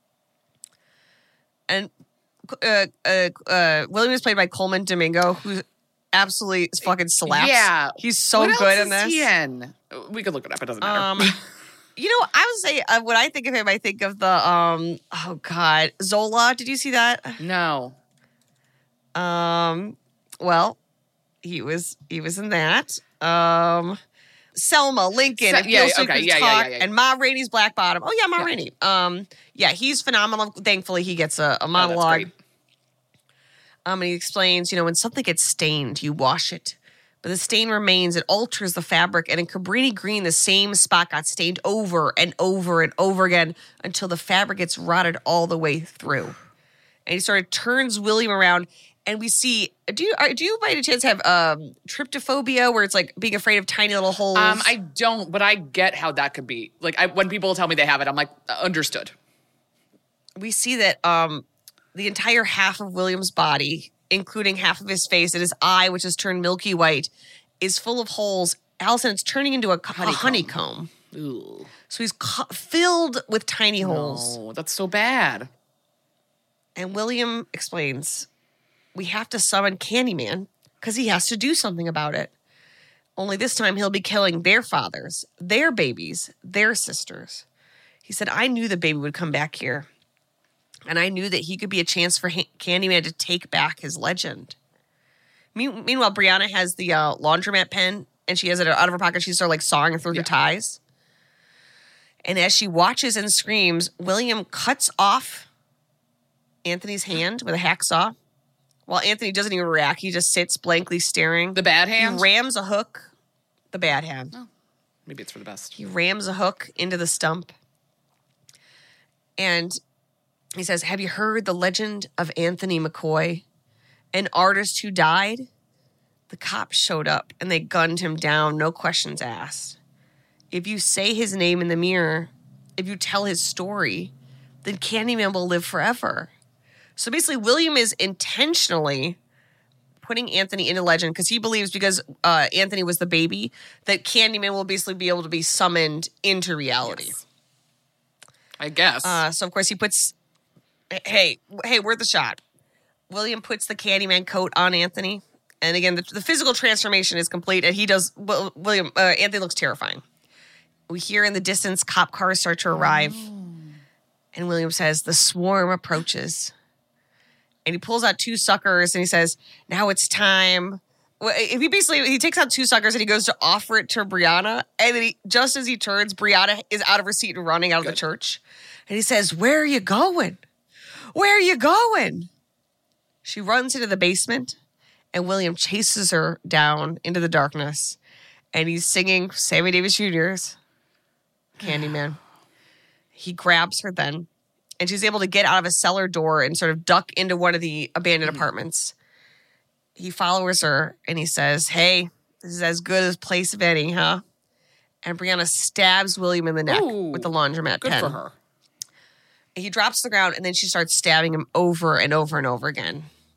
And uh, uh, uh, William is played by Coleman Domingo, who absolutely fucking slaps. Yeah. He's so what good else in this. Is he in? We could look it up. It doesn't matter. Um, you know, I would say uh, when I think of him, I think of the, um, oh God, Zola. Did you see that? No. Um, well, he was he was in that. Um, Selma, Lincoln, Se- and yeah, Feel okay, Secrets yeah, Talk, yeah, yeah, yeah. and Ma Rainey's Black Bottom. Oh yeah, Ma yeah. Rainey. Um, yeah, he's phenomenal. Thankfully, he gets a, a monologue. Oh, um, and he explains, you know, when something gets stained, you wash it, but the stain remains. It alters the fabric, and in Cabrini Green, the same spot got stained over and over and over again until the fabric gets rotted all the way through. And he sort of turns William around. And we see, do you do you by any chance have um, tryptophobia, where it's like being afraid of tiny little holes? Um, I don't, but I get how that could be. Like I, when people tell me they have it, I'm like, uh, understood. We see that um, the entire half of William's body, including half of his face and his eye, which is turned milky white, is full of holes. Allison, it's turning into a honeycomb. A honeycomb. Ooh. So he's cu- filled with tiny holes. No, that's so bad. And William explains, we have to summon Candyman because he has to do something about it. Only this time he'll be killing their fathers, their babies, their sisters. He said, I knew the baby would come back here. And I knew that he could be a chance for ha- Candyman to take back his legend. Me- meanwhile, Brianna has the uh, laundromat pen, and she has it out of her pocket. She's sort of like sawing through yeah. her ties. And as she watches and screams, William cuts off Anthony's hand with a hacksaw. While Anthony doesn't even react, he just sits blankly staring. The bad hand? He rams a hook. The bad hand. Oh, maybe it's for the best. He rams a hook into the stump. And he says, have you heard the legend of Anthony McCoy, an artist who died? The cops showed up and they gunned him down, no questions asked. If you say his name in the mirror, if you tell his story, then Candyman will live forever. So basically, William is intentionally putting Anthony into legend because he believes because uh, Anthony was the baby that Candyman will basically be able to be summoned into reality. Yes. I guess. Uh, so, of course, he puts, hey, hey, worth a shot. William puts the Candyman coat on Anthony. And again, the, the physical transformation is complete. And he does, well, William, uh, Anthony looks terrifying. We hear in the distance cop cars start to arrive. Oh. And William says, the swarm approaches. And he pulls out two suckers and he says, now it's time. Well, if he basically, he takes out two suckers and he goes to offer it to Brianna. And then he, just as he turns, Brianna is out of her seat and running out Good. of the church. And he says, where are you going? Where are you going? She runs into the basement and William chases her down into the darkness. And he's singing Sammy Davis Junior's Candyman. He grabs her then. And she's able to get out of a cellar door and sort of duck into one of the abandoned mm-hmm. apartments. He follows her and he says, hey, this is as good a place as any, huh? And Brianna stabs William in the neck Ooh, with the laundromat good pen. for her. He drops to the ground and then she starts stabbing him over and over and over again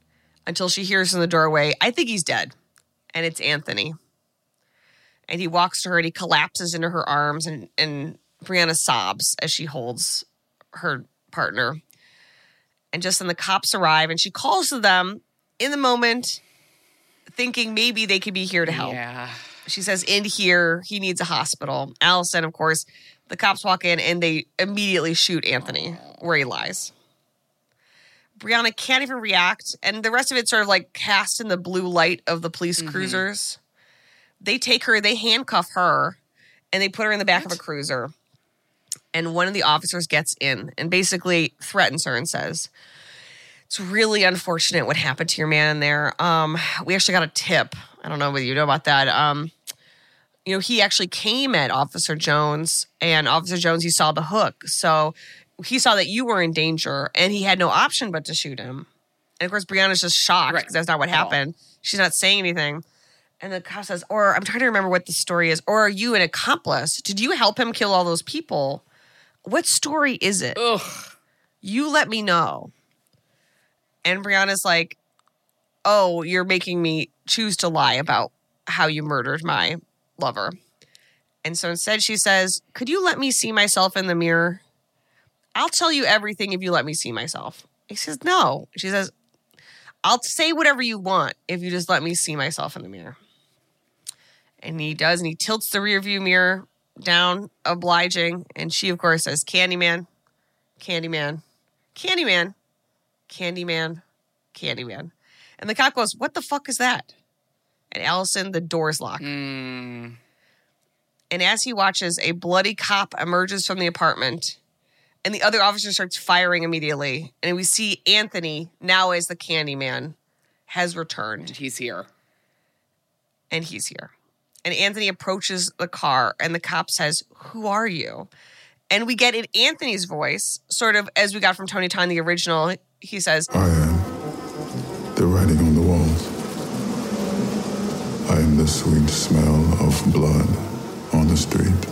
until she hears in the doorway, I think he's dead. And it's Anthony. And he walks to her and he collapses into her arms, and, and Brianna sobs as she holds her partner. And just then the cops arrive and she calls to them in the moment, thinking maybe they could be here to help. Yeah. She says, in here, he needs a hospital. Allison, of course, the cops walk in and they immediately shoot Anthony where he lies. Brianna can't even react, and the rest of it's sort of like cast in the blue light of the police mm-hmm. cruisers. They take her, they handcuff her, and they put her in the back what? of a cruiser. And one of the officers gets in and basically threatens her and says, it's really unfortunate what happened to your man in there. Um, we actually got a tip. I don't know whether you know about that. Um, you know, he actually came at Officer Jones, and Officer Jones, he saw the hook. So he saw that you were in danger, and he had no option but to shoot him. And of course, Brianna's just shocked because right. that's not what happened. She's not saying anything. And the cop says, or I'm trying to remember what the story is. Or are you an accomplice? Did you help him kill all those people? What story is it? Ugh. You let me know. And Brianna's like, oh, you're making me choose to lie about how you murdered my lover. And so instead she says, could you let me see myself in the mirror? I'll tell you everything if you let me see myself. He says, no. She says, I'll say whatever you want if you just let me see myself in the mirror. And he does, and he tilts the rearview mirror down, obliging. And she, of course, says, Candyman, Candyman, Candyman, Candyman, Candyman. And the cop goes, what the fuck is that? And Allison, the door's locked. Mm. And as he watches, a bloody cop emerges from the apartment, and the other officer starts firing immediately. And we see Anthony, now as the Candyman, has returned. And he's here. And he's here. And Anthony approaches the car, and the cop says, who are you? And we get in Anthony's voice, sort of as we got from Tony Todd, the original. He says, I am the writing on the walls. I am the sweet smell of blood on the street.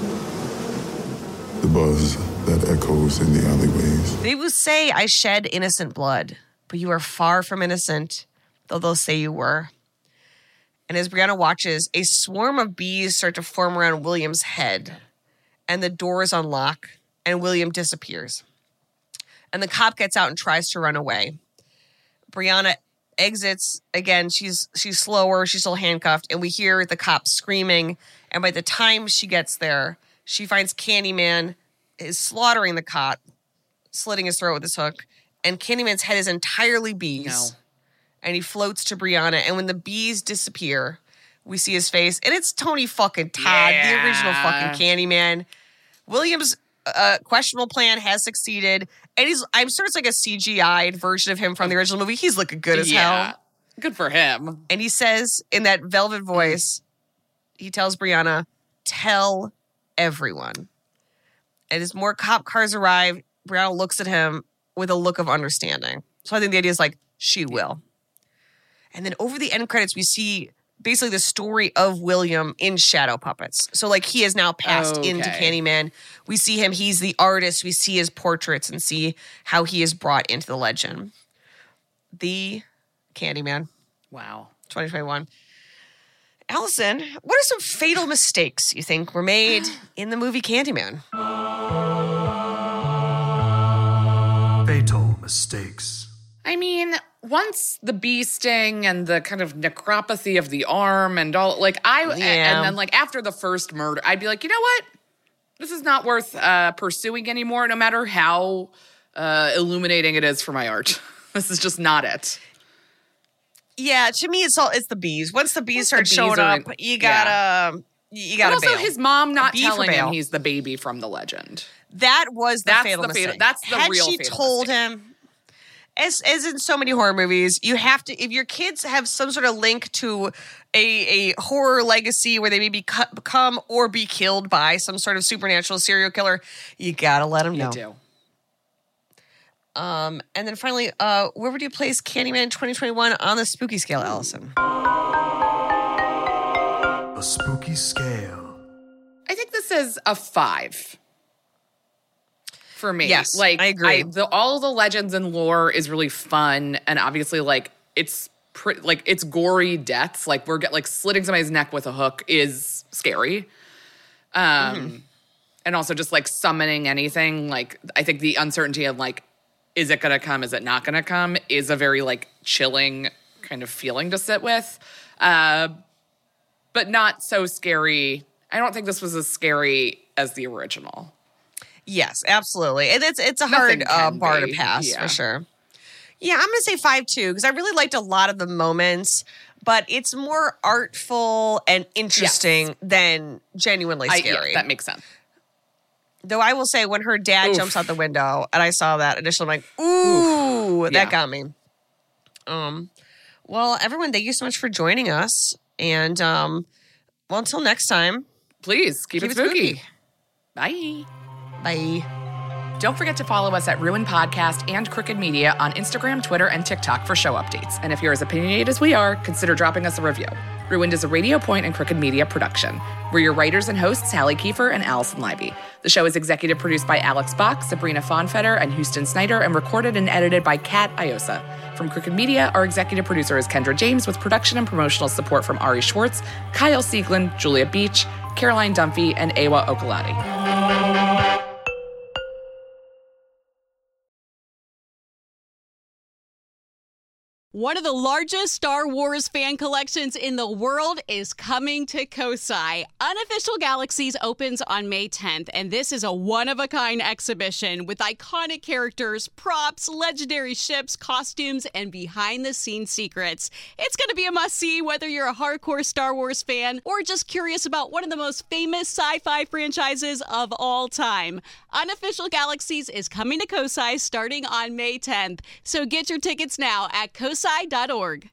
The buzz that echoes in the alleyways. They will say I shed innocent blood, but you are far from innocent, though they'll say you were. And as Brianna watches, a swarm of bees start to form around William's head, and the doors unlock, and William disappears. And the cop gets out and tries to run away. Brianna exits. Again, she's she's slower, she's still handcuffed, and we hear the cop screaming. And by the time she gets there, she finds Candyman is slaughtering the cop, slitting his throat with his hook, and Candyman's head is entirely bees. No. And he floats to Brianna, and when the bees disappear, we see his face, and it's Tony fucking Todd, yeah. the original fucking Candyman. Williams' uh, questionable plan has succeeded, and he's I'm sure it's like a C G I'd version of him from the original movie. He's looking good as yeah. hell. Good for him. And he says in that velvet voice, he tells Brianna, tell everyone. And as more cop cars arrive, Brianna looks at him with a look of understanding. So I think the idea is like, she will. And then over the end credits, we see basically the story of William in Shadow Puppets. So like he has now passed okay. into Candyman. We see him, he's the artist. We see his portraits and see how he is brought into the legend. The Candyman. Wow. twenty twenty-one. Allison, what are some fatal mistakes you think were made in the movie Candyman? Fatal mistakes. I mean, once the bee sting and the kind of necropathy of the arm and all, like I, Yeah. and then like after the first murder, I'd be like, you know what? This is not worth uh, pursuing anymore, no matter how uh, illuminating it is for my art. This is just not it. Yeah, to me, it's all it's the bees. Once the bees Once start the bees showing are up, in- you gotta yeah. you But gotta also bail. his mom not A bee for telling him bail. he's the baby from the legend. That was the That's fatal the mistake. fatal- that's the Had real she fatal told mistake. him, as as in so many horror movies, you have to, if your kids have some sort of link to a, a horror legacy where they maybe cut, become or be killed by some sort of supernatural serial killer, you gotta let them know. You do. Um, and then finally, uh, where would you place Candyman in twenty twenty-one on the spooky scale, Allison? A spooky scale. I think this is a five for me. Yes, like I agree. the, all of the legends and lore is really fun, and obviously, like it's pretty, like, it's gory deaths. Like, we're get, like slitting somebody's neck with a hook is scary. Um, mm-hmm. And also just like summoning anything. Like, I think the uncertainty of like, is it going to come? Is it not going to come? Is a very like chilling kind of feeling to sit with. Uh, but not so scary. I don't think this was as scary as the original. Yes, absolutely. And it's it's a hard uh, bar be. to pass yeah. for sure. Yeah, I'm going to say five two because I really liked a lot of the moments, but it's more artful and interesting yes. than genuinely scary. I, yeah, that makes sense. Though I will say when her dad Oof. jumps out the window and I saw that initially, I'm like, ooh, Oof. that yeah. got me. Um, well, everyone, thank you so much for joining us. And um, well, until next time. Please, keep, keep it, spooky. it spooky. Bye. Bye. Don't forget to follow us at Ruin Podcast and Crooked Media on Instagram, Twitter, and TikTok for show updates. And if you're as opinionated as we are, consider dropping us a review. Ruined is a Radio Point and Crooked Media production. We're your writers and hosts, Hallie Kiefer and Allison Leiby. The show is executive produced by Alex Bach, Sabrina Fonfetter, and Houston Snyder, and recorded and edited by Kat Iosa. From Crooked Media, our executive producer is Kendra James, with production and promotional support from Ari Schwartz, Kyle Sieglin, Julia Beach, Caroline Dunphy, and Ewa Okolati. One of the largest Star Wars fan collections in the world is coming to Kosai. Unofficial Galaxies opens on May tenth, and this is a one-of-a-kind exhibition with iconic characters, props, legendary ships, costumes, and behind-the-scenes secrets. It's going to be a must-see whether you're a hardcore Star Wars fan or just curious about one of the most famous sci-fi franchises of all time. Unofficial Galaxies is coming to Kosai starting on May tenth, so get your tickets now at kosai dot org.